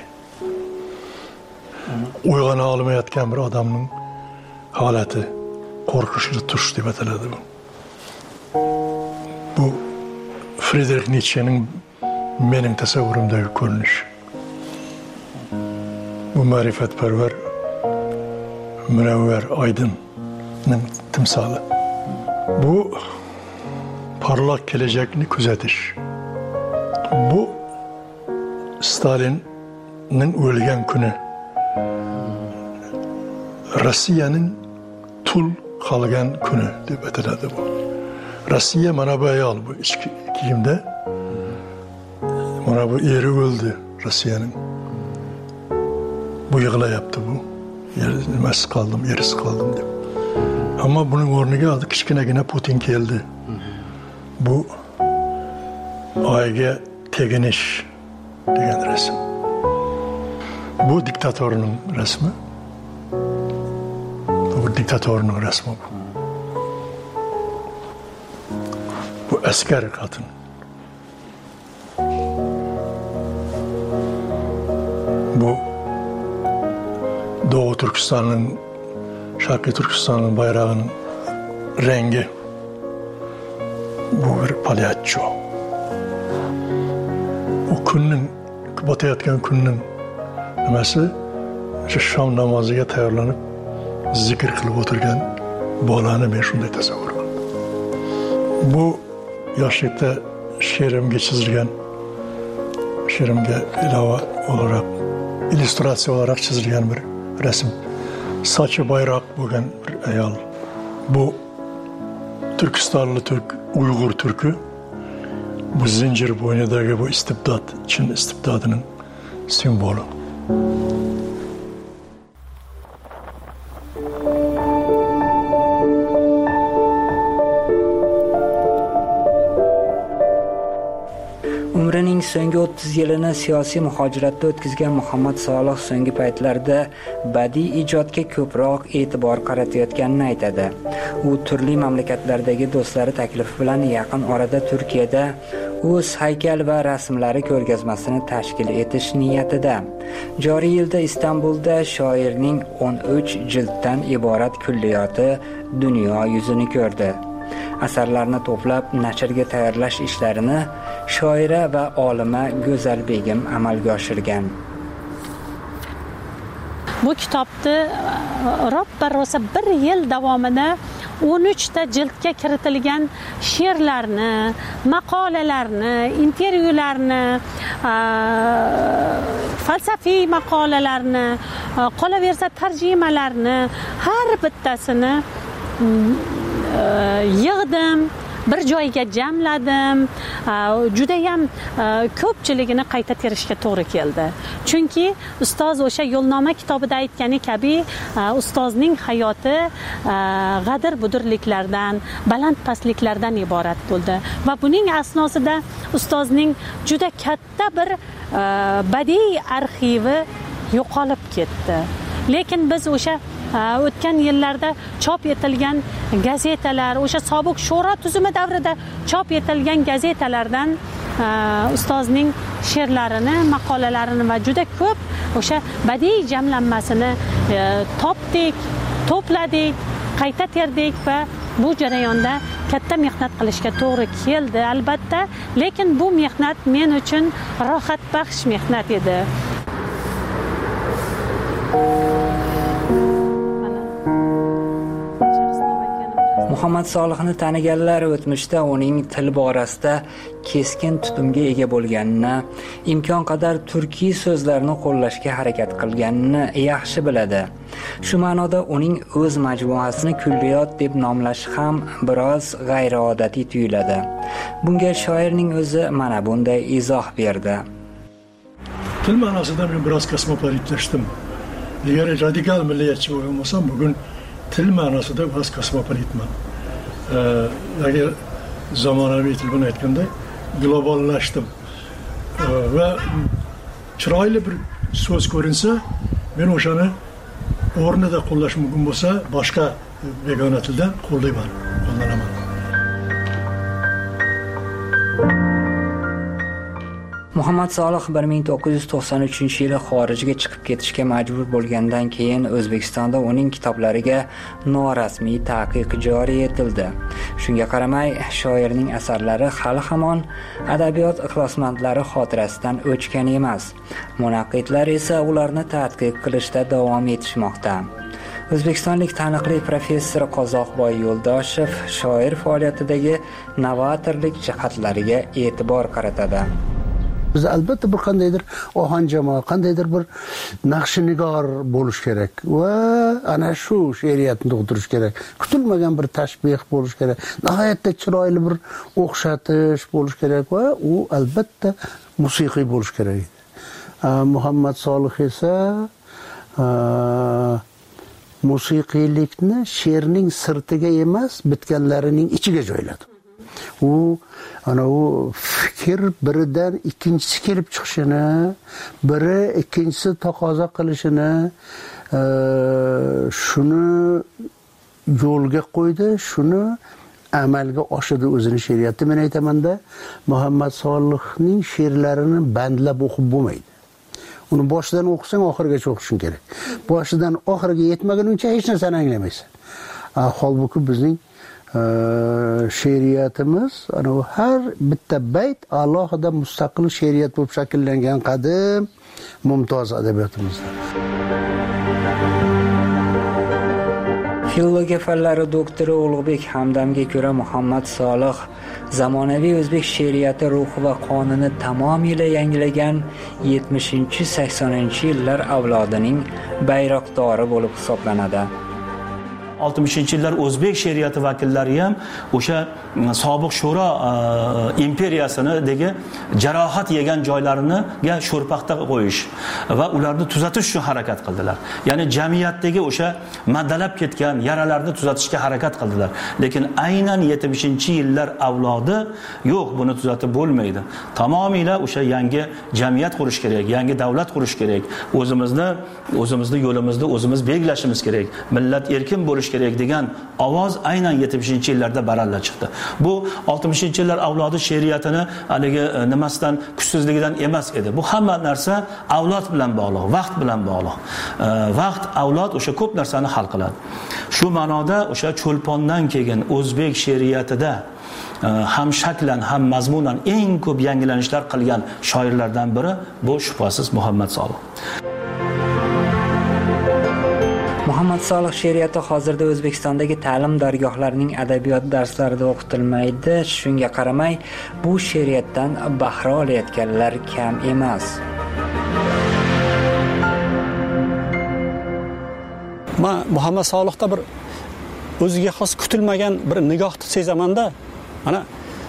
Uyg'ona olmayotgan bir odamning holati qo'rqinchli tush deb ataladi bu. Bu Friedrich Nietzsche'ning mening tasavvurimdagi ko'rinish. Bu ma'rifatparvar, munavvar, oydinning timsoli. Bu parlaq kelajakni kuzatish. Bu Stalinning o'lgan kuni. Rossiyaning tul qolgan kuni deb ataladi bu. Rossiya mana bu ayol bu ichki kiyimda. Mana bu eri o'ldi Rossiyaning. Bu yig'layapti bu. Nimasi qoldim, erisi qoldim deb. Ammo buning o'rniga hozir kichkinagina Putin keldi. Bu oyga teginish degan rasm. Bu diktatorning rasmi. Bu diktatorning rasmi bu. Bu askar xotin. Bu Doğu Türkistan'ın, Şarkı Türkistan'ın bayrağının rengi. Bu bir palyaço. O kunning, batayotgan kunning nimasi, shom namoziga tayyorlanib zikr qilib o'tirgan bolani men shunday tasavvur qildim. Bu yoshlikda she'rimga chizilgan, she'rimga ilova olarak, illüstratsiya olarak chizilgan bir rasm. Saçı bayrak bo'lgan bir ayol. Bu Türkistanlı Türk, Uyg'ur Türkü. Bu zincir bo'ynidagi bu istibdod, Çin istibdodining simvoli. Umrining so'nggi 30 yilini siyosiy muhojiratda o'tkazgan Muhammad Solih so'nggi paytlarda badiiy ijodga ko'proq e'tibor qaratayotganini aytadi. U turli mamlakatlardagi do'stlari taklifi bilan yaqin orada Turkiyada o'z haykal va rasmlari ko'rgazmasini tashkil etish niyatida. Joriy yilda Istanbulda shoirning 13 jilddan iborat kulliyoti dunyo yuzini ko'rdi. Asarlarni to'plab nashrga tayyorlash ishlarini shoira va olima Go'zal Begim amalga oshirgan. Bu kitobni ro'ppa-rosa 1 yil davomida 13 ta jildga kiritilgan she'rlarni, maqolalarni, intervyularni, falsafiy maqolalarni, qolaversa tarjimalarni har bittasini yig'dim, bir joyga jamladim. Juda ham ko'pchiligini qayta terishga to'g'ri keldi. Chunki ustoz o'sha yo'lnoma kitobida aytgani kabi ustozning hayoti g'adir-budirliklardan, baland-pastliklardan iborat bo'ldi va buning asnosida ustozning juda katta bir badiiy arxivi yo'qolib ketdi. Lekin biz o'sha o'tgan yillarda chop etilgan gazetalar, o'sha sobiq sho'ro tuzumi davrida chop etilgan gazetalardan ustozning she'rlarini, maqolalarini va juda ko'p o'sha badiiy jamlanmasini topdik, to'pladik, qayta terdik va bu jarayonda katta mehnat qilishga to'g'ri keldi albatta, lekin bu mehnat men uchun rohatbaxsh mehnat edi. Muhammad Solihni taniganlar o'tmishda uning til borasida keskin tutumga ega bo'lganini, imkon qadar turkiy so'zlarni qo'llashga harakat qilganini yaxshi biladi. Shu ma'noda uning o'z majmuasini kulliyot deb nomlash ham biroz g'ayriodatiy tuyuladi. Bunga shoirning o'zi mana bunday izoh berdi. Til ma'nosida men biroz kosmopolitlashdim. Agar radikal milliyatchi bo'lmasam, bugun til ma'nosida biroz kosmopolitman. Agar zamonaviy til bilan aytganda globallashdim. Va chiroyli bir so'z ko'rinsa, men o'shani o'rnida qo'llash mumkin bo'lsa, boshqa begona tildan qo'llayman, qo'llanaman. Muhammad Solih 1993-yili xorijga chiqib ketishga majbur bo'lgandan keyin O'zbekistonda uning kitoblariga norasmiy taqiq joriy etildi. Shunga qaramay, shoirning asarlari hali hamon adabiyot ixlosmandlari xotirasidan o'chgan emas. Munaqqidlar esa ularni tadqiq qilishda davom etishmoqda. O'zbekistonlik taniqli professor Qozoqboy Yo'ldoshev shoir faoliyatidagi novatorlik jihatlariga e'tibor qaratadi. Biz albatta bir qandaydir ohanjamo, qandaydir bir naqshinigor bo'lish kerak va ana shu she'riyatni tug'dirish kerak. Kutilmagan bir tashbih bo'lish kerak. Nihoyatda chiroyli bir o'xshatish bo'lish kerak va u albatta musiqiy bo'lish kerak. Muhammad Solih esa musiqiylikni she'rning sirtiga emas, bitganlarining ichiga joyladi. U fikr biridan ikkinchisi kelib chiqishini, biri ikkinchisi taqozo qilishini, shuni yo'lga qo'ydi, shuni amalga oshirdi o'zini she'riyatda. Men aytaman-da, Muhammad Solihning she'rlarini bandlab o'qib bo'lmaydi. Uni boshidan o'qisang oxirigacha o'qishing kerak. Boshidan oxiriga yetmaguncha hech narsani anglamaysan. Holbuki bizning she'riyatimiz har bitta bayt alohida mustaqil she'riyat bo'lib shakllangan qadim mumtoz adabiyotimizda. Filologiya fanlari doktori Ulug'bek Hamdamga ko'ra Muhammad Solih zamonaviy o'zbek she'riyati ruhi va qonuni tamomila yangilagan 70-80-yillar avlodining bayroqdori bo'lib hisoblanadi. 60-yillar o'zbek she'riyati vakillari ham o'sha sobiq sho'ro imperiyasinidagi jarohat yegan joylariga sho'rpaxta qo'yish va ularni tuzatish uchun harakat qildilar. Ya'ni jamiyatdagi o'sha maddalab ketgan yaralarni tuzatishga harakat qildilar. Lekin aynan 70-yillar avlodi yo'q, buni tuzatib bo'lmaydi. Tamomila o'sha yangi jamiyat qurish kerak, yangi davlat qurish kerak. O'zimizni yo'limizni o'zimiz belgilashimiz kerak. Millat erkin bo'lish kerak degan ovoz aynan 70-yillarda baralla chiqdi. Bu 60-yillar avlodi she'riyatini haligi nimasidan, kuchsizligidan emas edi. Bu hamma narsa avlod bilan bog'liq, vaqt bilan bog'liq. Vaqt, avlod o'sha ko'p narsani hal qiladi. Shu ma'noda o'sha cho'lpondan keyin o'zbek she'riyatida ham shaklan ham mazmunan eng ko'p yangilanishlar qilgan shoirlardan biri bu shubhasiz Muhammad Solih. Muhammad Solih she'riyati hozirda O'zbekistondagi ta'lim dargohlarining adabiyot darslarida o'qitilmaydi. Shunga qaramay, bu she'riyatdan bahra olayotganlar kam emas. Muhammad Solihda bir o'ziga xos kutilmagan bir nigohni sezaman-da. Mana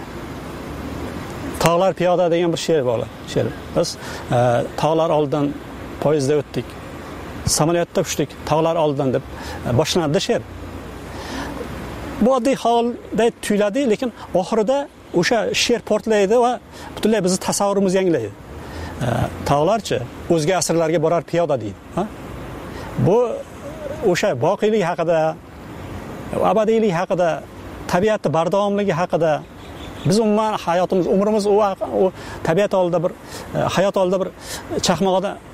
Tog'lar piyoda degan bir she'r bor. Biz tog'lar oldidan poyezdda o'tdik. Samolyotda uchdik, tog'lar oldidan deb boshlanadi she'r. Bu oddiy holda tuyuladi, lekin oxirida o'sha she'r portlaydi va butunlay bizning tasavvurimiz yangilaydi. Tog'larchi o'zga asrlarga borar piyoda deydi. Bu o'sha boqiylik haqida, abadiylik haqida, tabiatning bardavomligi haqida, biz umuman hayotimiz, umrimiz o tabiat oldida bir hayot oldida bir chaqmoqda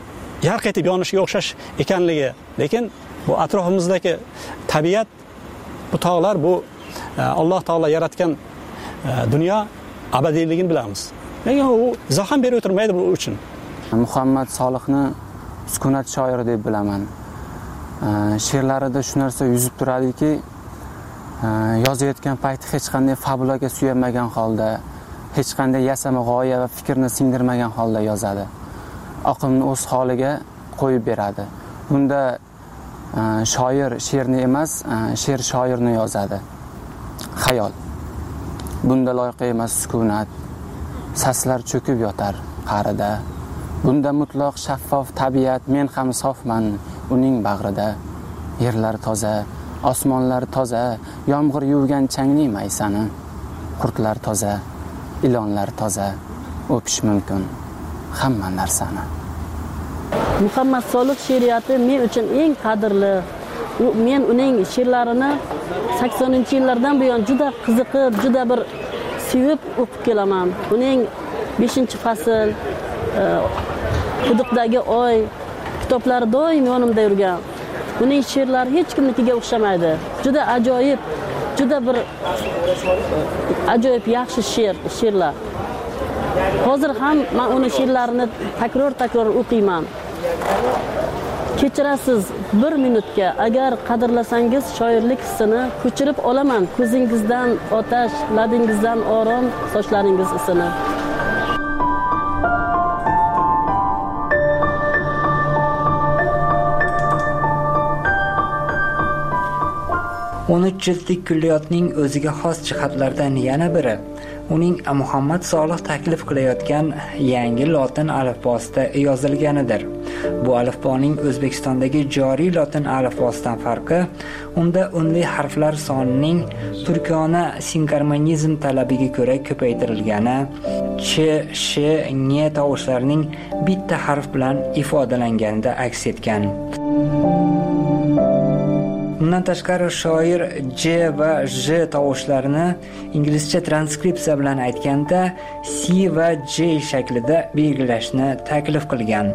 yarq etib yonishga o'xshash ekanligi, lekin bu atrofimizdagi tabiat, bu tog'lar, bu Alloh taolo yaratgan dunyo abadiyligini bilamiz. Lekin u izoh ham berib o'tirmaydi bu uchun. Muhammad Solihni sukunat shoiri deb bilaman. She'rlarida shu narsa yuzib turadiki, yozayotgan payti hech qanday fabulaga suyanmagan holda, hech qanday yasama g'oya va fikrni singdirmagan holda yozadi. Oqimni o'z holiga qo'yib beradi. Bunda shoir she'rni emas, she'r shoirni yozadi. Xayol. Bunda loyiqa emas sukunat. Saslar cho'kib yotar qa'rida. Bunda mutlaq shaffof tabiat, men ham sofman uning bag'rida. Yerlar toza, osmonlar toza, yomg'ir yuvgan changni maysani. Qurtlar toza, ilonlar toza, o'pish mumkin hamma narsani. Muhammad Solih she'riyati men uchun eng qadrli. Men uning she'rlarini 80-yillardan buyon juda qiziqib, juda bir sevib o'qib kelaman. Uning 5-fasl, Quduqdagi oy kitoblari doim yonimda yurgan. Uning she'rlari hech kimnikiga o'xshamaydi. Juda ajoyib, juda bir ajoyib yaxshi she'rlar. Hozir ham men uning she'rlarini takror o'qiyman. Kechirasiz 1 minutga, agar qadrlasangiz shoirlik hissini, ko'chirib olaman ko'zingizdan otash, labingizdan orom, sochlaringiz isini. 13 jildlik kulliyotning o'ziga xos jihatlaridan yana biri uning Muhammad Solih taklif qilayotgan yangi lotin alifbosida yozilganidir. Bu alifboning O'zbekistondagi joriy lotin alifbosidan farqi, unda unli harflar sonining turkona sinkronizm talabiga ko'ra ko'paytirilgani, ch, sh, ng tovushlarining bitta harf bilan ifodalanganida aks etgan. Bundan tashqari shoir J va J tovushlarini inglizcha transkripsiya bilan aytganda C va J shaklida belgilashni taklif qilgan.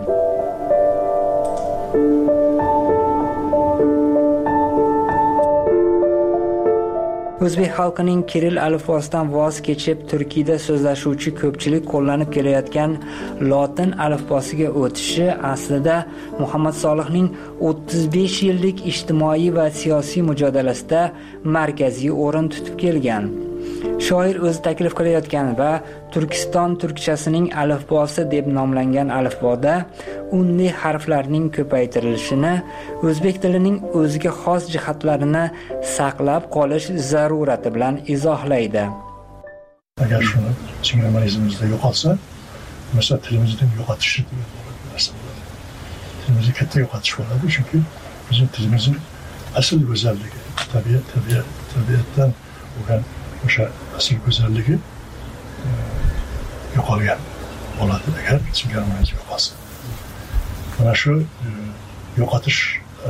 O'zbek xalqining Kirill alifbosidan voz kechib Turkiyada so'zlashuvchi ko'pchilik qo'llanib kelayotgan lotin alifbosiga o'tishi aslida Muhammad Solihning 35 yillik ijtimoiy va siyosiy mujodalasida markaziy o'rin tutib kelgan. Shoir o'zi taklif qilayotgan va Turkiston turkchasining alifbosi deb nomlangan alifboda unli harflarning ko'paytirilishini, o'zbek tilining o'ziga xos jihatlarini saqlab qolish zarurati bilan izohlaydi. Agar shuni sinkronizmimizda yo'qolsa, mesela tilimizden yo'qotishi degan narsa bo'ladi. Tilimizni katta yo'qotish bo'ladi, chunki bizim tilimizin asl go'zalligi, tabiatdan bo'lgan o'sha asl go'zalligi yo'qolgan bo'ladi agar sinkronizm yo'qolsa. Mana shu yo'qotish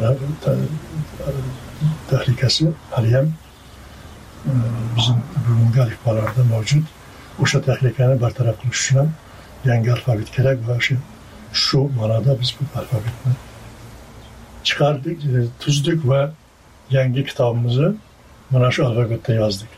tahlikasi haliyam bizim bugungi alifbolarda mavjud. O'sha tahlikani bartaraf qilish uchun ham yangi alfabet kerak va shu ma'noda biz bu alfabetni chiqardik, tuzdik va yangi kitobimizni mana shu alfabetda yozdik.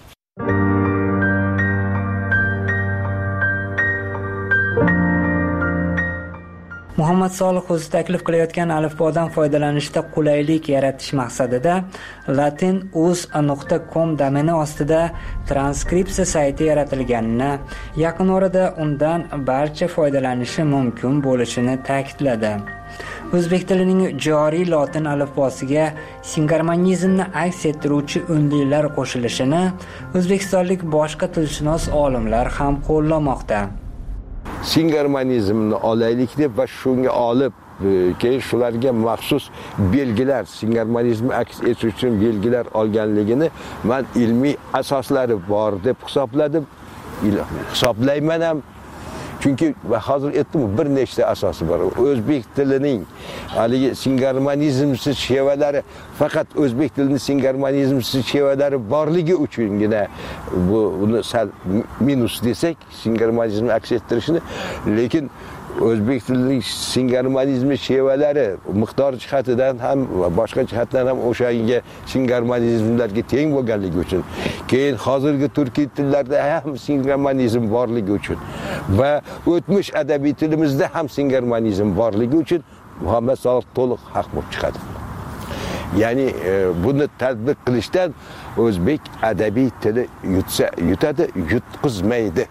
Muhammad Solih o'zi taklif qilayotgan alifbodan foydalanishda qulaylik yaratish maqsadida latin.uz.com domeni ostida transkripsiya sayti yaratilganini, yaqin orada undan barcha foydalanishi mumkin bo'lishini ta'kidladi. O'zbek tilining joriy lotin alifbosiga sinkronizmni aks ettiruvchi unlilar qo'shilishini o'zbekistonlik boshqa tilshunos olimlar ham qo'llamoqda. Sinkronizmni olaylik deb va shunga olib keyin shularga maxsus belgilar, sinkronizmni aks etuvchi belgilar olganligini men ilmiy asoslari bor deb hisobladim. Hisoblayman ham. Chunki hozir aytdim, bir nechta asosi bor. O'zbek tilining haligi sinkronizmsiz shevalari faqat o'zbek tilining sinkronizmsiz shevalari borligi uchungina buni sal minus desak, sinkronizmni aks ettirishni, lekin o'zbek tilining singarmonizmi shevalari miqdor jihatidan ham va boshqa jihatdan ham o'shanga singarmonizmlarga teng bo'lganligi uchun, keyin hozirgi turkiy tillarda ham singarmonizm borligi uchun va o'tmish adabiy tilimizda ham singarmonizm borligi uchun Muhammad Solih to'liq haq bo'lib chiqadi. Ya'ni buni tatbiq qilishdan o'zbek adabiy tili yutsa yutadi, yutqizmaydi.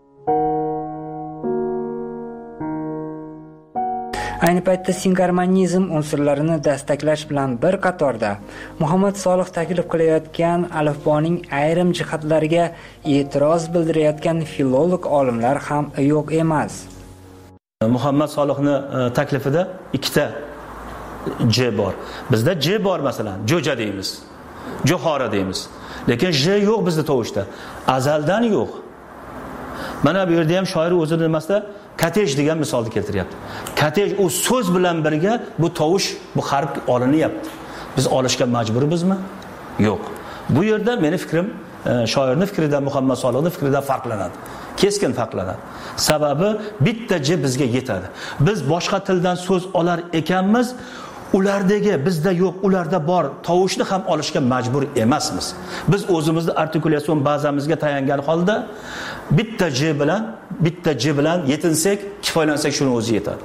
Ayni paytda singarmonizm unsurlarini dastaklash bilan bir qatorda Muhammad Solih taklif qilayotgan alifboning ayrim jihatlariga e'tiroz bildirayotgan filolog olimlar ham yo'q emas. Muhammad Solihning taklifida ikkita J bor. Bizda J bor masalan, jo'ja deymiz, johora deymiz. Lekin J yo'q bizda tovushda. Azaldan yo'q. Mana bu yerda ham shoir o'zini nimasida kotej degan misolni keltiryapti. Kotej u so'z bilan birga bu tovush, bu harf olinyapti. Biz olishga majburmizmi? Yo'q. Bu yerda meni fikrim shoirning fikridan, Muhammad Solihning fikridan farqlanadi. Keskin farqlanadi. Sababi bitta J bizga yetadi. Biz boshqa tildan so'z olar ekanmiz, ulardagi bizda yo'q, ularda bor tovushni ham olishga majbur emasmiz. Biz o'zimizni artikulyatsion bazamizga tayangan holda bitta J bilan yetinsak, kifoyalansak shuni o'zi yetadi.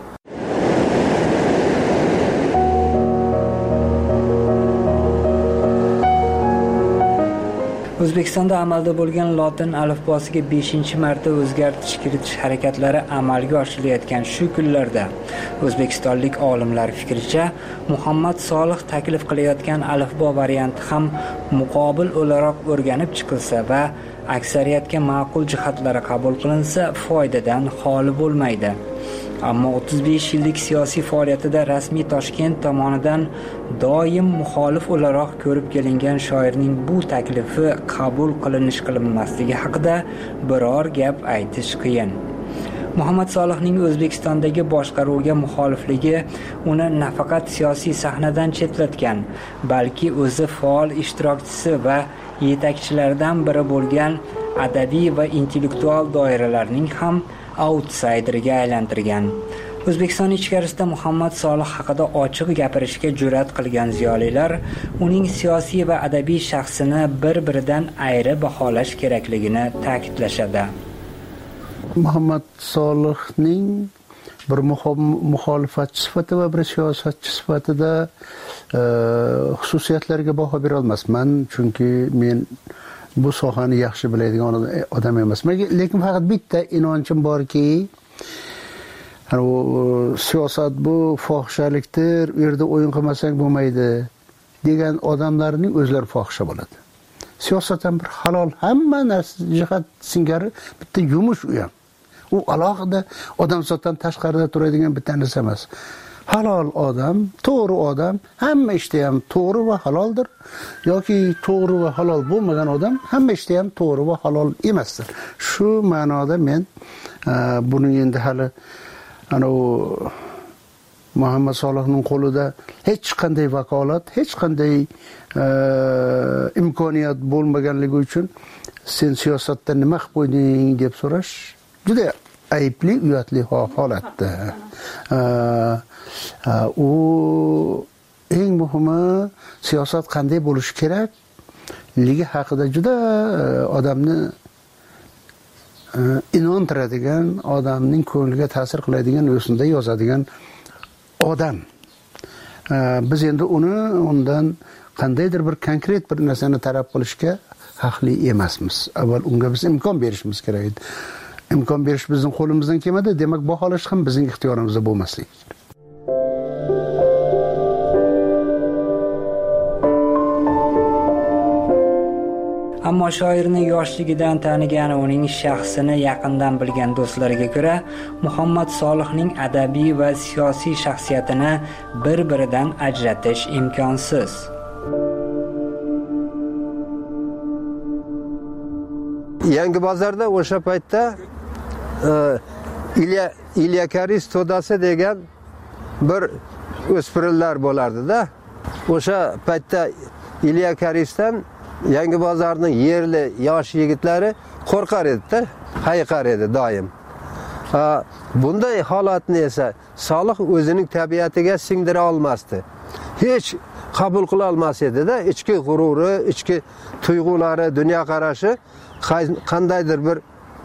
O'zbekistonda amalda bo'lgan lotin alifbosiga 5-marta o'zgartirish kiritish harakatlari amalga oshirilayotgan shu kunlarda o'zbekistonlik olimlar fikricha Muhammad Solih taklif qilayotgan alifbo varianti ham muqobil o'laroq o'rganib chiqilsa va aksariyatga ma'qul jihatlari qabul qilinsa foydadan xoli bo'lmaydi. Ammo 35 yillik siyosiy faoliyatida rasmiy Toshkent tomonidan doim muxolif o'laroq ko'rib kelingan shoirning bu taklifi qabul qilinish-qilinmasligi haqida biror gap aytish qiyin. Muhammad Solihning O'zbekistondagi boshqaruvga muxolifligi uni nafaqat siyosiy sahnadan chetlatgan, balki o'zi faol ishtirokchisi va yetakchilardan biri bo'lgan adabiy va intellektual doiralarning ham outsiderga aylantirgan. O'zbekiston ichkarisida Muhammad Solih haqida ochiq gapirishga jur'at qilgan ziyolilar uning siyosiy va adabiy shaxsini bir-biridan ayirib baholash kerakligini ta'kidlashadi. Muhammad Solihning bir muxolifatchi sifatida va bir siyosatchi sifatida xususiyatlarga baho bera olmasman, chunki men bu sohani yaxshi biladigan odam emasman. Lekin faqat bitta inonchim borki, siyosat bu fohishalikdir, u yerda o'yin qilmasang bo'lmaydi degan odamlarning o'zlari fohisha bo'ladi. Siyosat ham bir halol, hamma narsa jihat singari bitta yumush u ham. U alohida odamzoddan tashqarida turadigan bitta narsa emas. Halol odam, to'g'ri odam hamma ishda ham to'g'ri va haloldir, yoki to'g'ri va halol bo'lmagan odam hamma ishda ham to'g'ri va halol emasdir. Shu ma'noda men buni endi hali Muhammad Solihning qo'lida hech qanday vakolat, hech qanday imkoniyat bo'lmaganligi uchun sen siyosatda nima qilib qo'yding deb so'rash juda aybli, uyatli holatda. U eng muhimi siyosat qanday bo'lishi kerak ligi haqida juda odamni inontiradigan, odamning ko'ngliga ta'sir qiladigan yo'sinda yozadigan odam. Biz endi undan qandaydir bir konkret bir narsani talab qilishga haqli emasmiz. Avval unga biz imkon berishimiz kerak edi. Imkon berish bizning qo'limizdan kelmadi, demak baholash ham bizning ixtiyorimizda bo'lmasligi. Ammo shoirni yoshligidan tanigan, uning shaxsini yaqindan bilgan do'stlariga ko'ra, Muhammad Solihning adabiy va siyosiy shaxsiyatini bir-biridan ajratish imkonsiz. Yangi bozorda o'sha paytda Ilya Karis to'dasi degan bir o'spirinlar bo'lardi-da. O'sha paytda Ilya Karisdan Yangi bozorning yerli yosh yigitlari qo'rqar edi-da, hayqar edi doim. Bunday holatni esa Solih o'zining tabiatiga singdira olmasdi. Hech qabul qila olmas edi-da, ichki g'ururi, ichki tuyg'ulari, dunyoqarashi qandaydir bir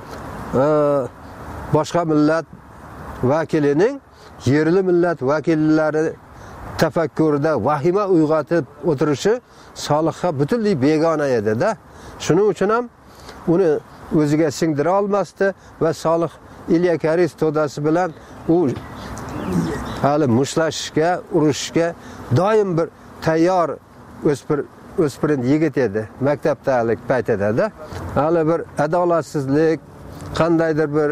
boshqa millat vakilining yerli millat vakillari tafakkurida vahima uyg'otib o'tirishi Solihga butunlay begona edi-da. Shuning uchun ham uni o'ziga singdira olmasdi va Solih Ilya Karis to'dasi bilan u hali mushlashishga, urushishga doim bir tayyor o'spirin yigit edi maktabdalik paytida. Hali bir adolatsizlik, qandaydir bir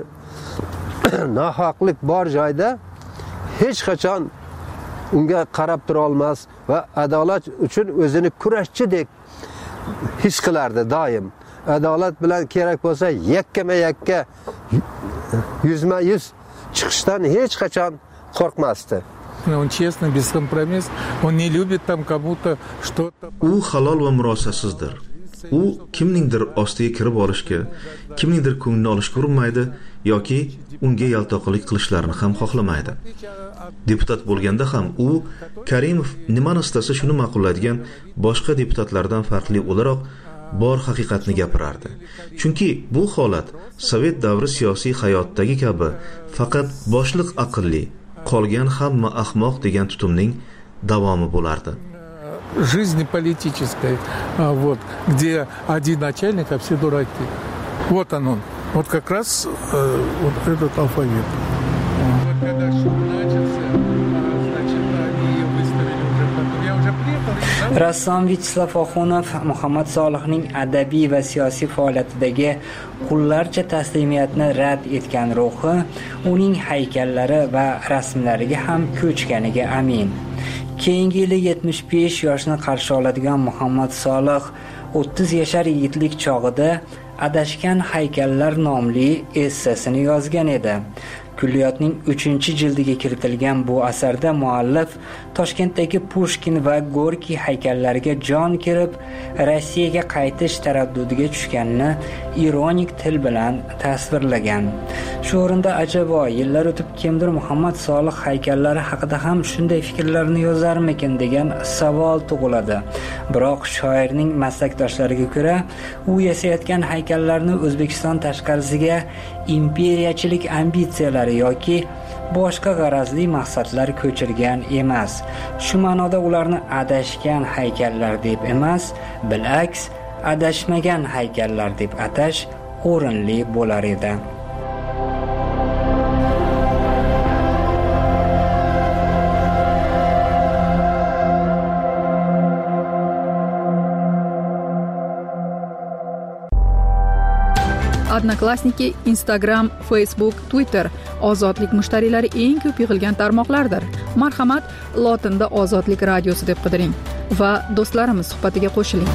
nohaqlik bor joyda hech qachon unga qarab tura olmas va adolat uchun o'zini kurashchidek his qilardi doim. Adolat bilan kerak bo'lsa yakkama-yakka yuzma-yuz chiqishdan hech qachon qo'rqmasdi. Он честный, бескомпромисс, он не любит там кому-то что-то. U halol va murosasizdir. U kimningdir ostiga kirib olishga, kimningdir ko'nglini olishga urinmaydi yoki unga yaltoqlik qilishlarini ham xohlamaydi. Deputat bo'lganda ham u Karimov nimani istasa shuni ma'qullaydigan boshqa deputatlardan farqli o'laroq bor haqiqatni gapirardi. Chunki bu holat Sovet davri siyosiy hayotidagi kabi faqat boshliq aqlli, qolgan hamma ahmoq degan tutumning davomi bo'lardi. Жизни политической, вот, где один начальник, а все дураки. Вот он. Вот как раз вот этот алфавит. Вот когда шум начался, значит, они выставили уже потом. Я уже приехал. Rassom Vyacheslav Oxunov Muhammad Solihning adabiy va siyosiy faoliyatidagi qullarcha taslimiyatni rad etgan ruhi uning haykallari va rasmlariga ham ko'chganiga amin. Keyingi yili 75 yoshni qarshi oladigan Muhammad Solih 30 yashar yigitlik chog'ida Adashgan haykallar nomli essesini yozgan edi. Kulliyotning 3-jildiga kiritilgan bu asarda muallif Toshkentdagi Pushkin va Gorkiy haykallariga jon kirib, Rossiyaga qaytish taraddudiga tushganini ironik til bilan tasvirlagan. Shu o'rinda ajabo yillar o'tib kimdir Muhammad Solih haykallari haqida ham shunday fikrlarni yozarmikin degan savol tug'iladi. Biroq shoirning maslakdoshlariga ko'ra, u yasayotgan haykallarni O'zbekiston tashqarisiga imperiyachilik ambitsiyalari yoki boshqa g'arazli maqsadlar ko'chirgan emas. Shu ma'noda ularni adashgan haykallar deb emas, bilaks adashmagan haykallar deb atash o'rinli bo'lar edi. Odnoklassniki, Instagram, Facebook, Twitter ozodlik mushtariylari eng ko'p yig'ilgan tarmoqlardir. Marhamat, lotinda Ozodlik radiosi deb qidiring va do'stlarimiz suhbatiga qo'shiling.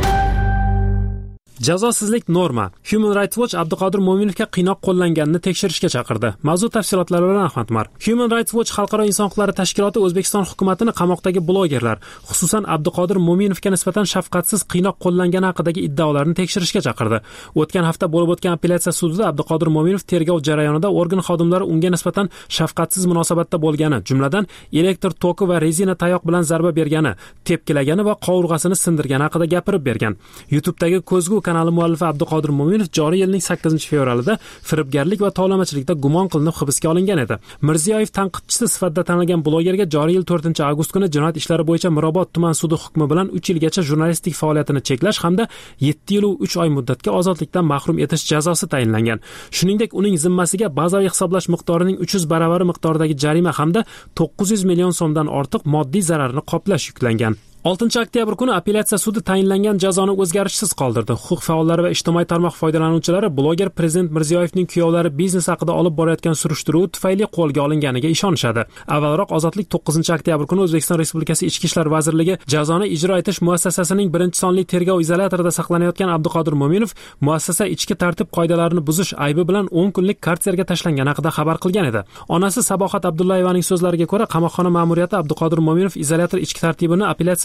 Jazosizlik norma. Human Rights Watch Abduqodir Mo'minovga qiynoq qo'llanganini tekshirishga chaqirdi. Mavzu tafsilotlari bilan Ahmad Mar. Human Rights Watch xalqaro inson huquqlari tashkiloti O'zbekiston hukumatini qamoqdagi blogerlar, xususan Abduqodir Mo'minovga nisbatan shafqatsiz qiynoq qo'llangani haqidagi iddaolarni tekshirishga chaqirdi. O'tgan hafta bo'lib o'tgan apellyatsiya sudida Abduqodir Mo'minov tergov jarayonida organ xodimlari unga nisbatan shafqatsiz munosabatda bo'lgani, jumladan elektr toki va rezina tayoq bilan zarba bergani, tepkilagani va qovurg'asini sindirgani haqida gapirib bergan. YouTube'dagi Ko'zgu kanali muallifi Abduqodir Mo'minov joriy yilning 8-fevralida firibgarlik va tovlamachilikda gumon qilinib hibsga olingan edi. Mirziyoyev tanqidchisi sifatida tanilgan blogerga joriy yil 4-avgust kuni jinoyat ishlari bo'yicha Mirobod tuman sudi hukmi bilan 3 yilgacha jurnalistik faoliyatini cheklash hamda 7 yil va 3 oy muddatga ozodlikdan mahrum etish jazosi tayinlangan. Shuningdek, uning zimmasiga bazaviy hisoblash miqdorining 300 baravari miqdoridagi jarima hamda 900 million so'mdan ortiq moddiy zararni qoplash yuklangan. 6-oktyabr kuni apellyatsiya sudi tayinlangan jazoni o'zgarishsiz qoldirdi. Huquq faollari va ijtimoiy tarmoq foydalanuvchilari bloger prezident Mirziyoyevning kuyovlari biznes haqida olib borayotgan surishtiruv tufayli qo'lga olinganiga ishonishadi. Avvalroq Ozodlik 9-oktyabr kuni O'zbekiston Respublikasi Ichki ishlar vazirligi jazoni ijro etish muassasasining 1-sonli tergov izolyatorida saqlanayotgan Abduqodir Mo'minov muassasa ichki tartib qoidalarini buzish aybi bilan 10 kunlik karserga tashlangani haqida xabar qilgan edi. Onasi Sabohat Abdullayevaning so'zlariga ko'ra, qamoqxona ma'muriyati Abduqodir Mo'minov izolyator ichki tartibini apellyatsiya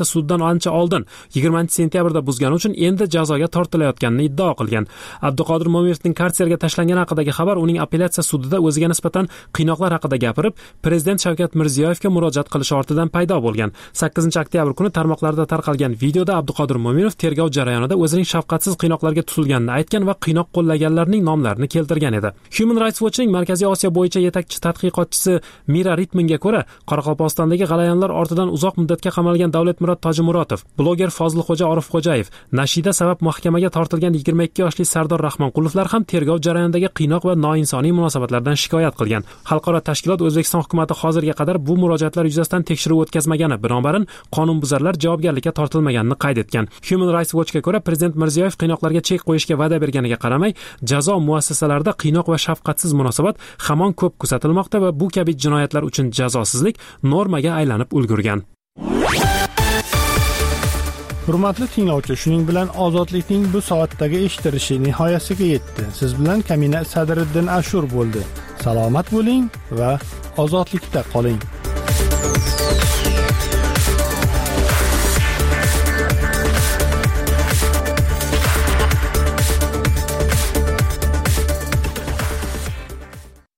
sudidan ancha oldin 20-sentyabrda buzgani uchun endi jazoga tortilayotganini iddao qilgan. Abduqodir Mo'minovning karserga tashlangani haqidagi xabar uning apellyatsiya sudida o'ziga nisbatan qiynoqlar haqida gapirib, prezident Shavkat Mirziyoyevga murojaat qilish ortidan paydo bo'lgan. 8-oktyabr kuni tarmoqlarda tarqalgan videoda Abduqodir Mo'minov tergov jarayonida o'zining shafqatsiz qiynoqlarga tutilganini aytgan va qiynoq qo'llaganlarning nomlarini keltirgan edi. Human Rights Watch'ning Markaziy Osiyo bo'yicha yetakchi tadqiqotchisi Mira Ritmanga ko'ra, Qoraqalpog'istondagi g'alayanlar ortidan uzoq muddatga qamalgan Davlatmurod Tojimurotov, bloger Fozilxo'ja Orifxo'jayev, Nashida sabab mahkamaga tortilgan 22 yoshli Sardor Rahmonqulovlar ham tergov jarayonidagi qiynoq va noinsoniy munosabatlardan shikoyat qilgan. Xalqaro tashkilot O'zbekiston hukumatı hozirga qadar bu murojaatlar yuzasidan tekshiruv o'tkazmagani, binobarin qonunbuzarlar javobgarlikka tortilmaganini qayd etgan. Human Rights Watch'ga ko'ra, prezident Mirziyoyev qiynoqlarga chek qo'yishga va'da berganiga qaramay, jazo muassasalarida qiynoq va shafqatsiz munosabat hamon ko'p kuzatilmoqda va bu kabi jinoyatlar uchun jazosizlik normaga aylanib ulgurgan. Hurmatli tinglovchi, shuning bilan ozodlikning bu soatdagi eshitilishi nihoyasiga yetdi. Siz bilan Kamina Sadriddin Ashur bo'ldi. Salomat bo'ling va ozodlikda qoling.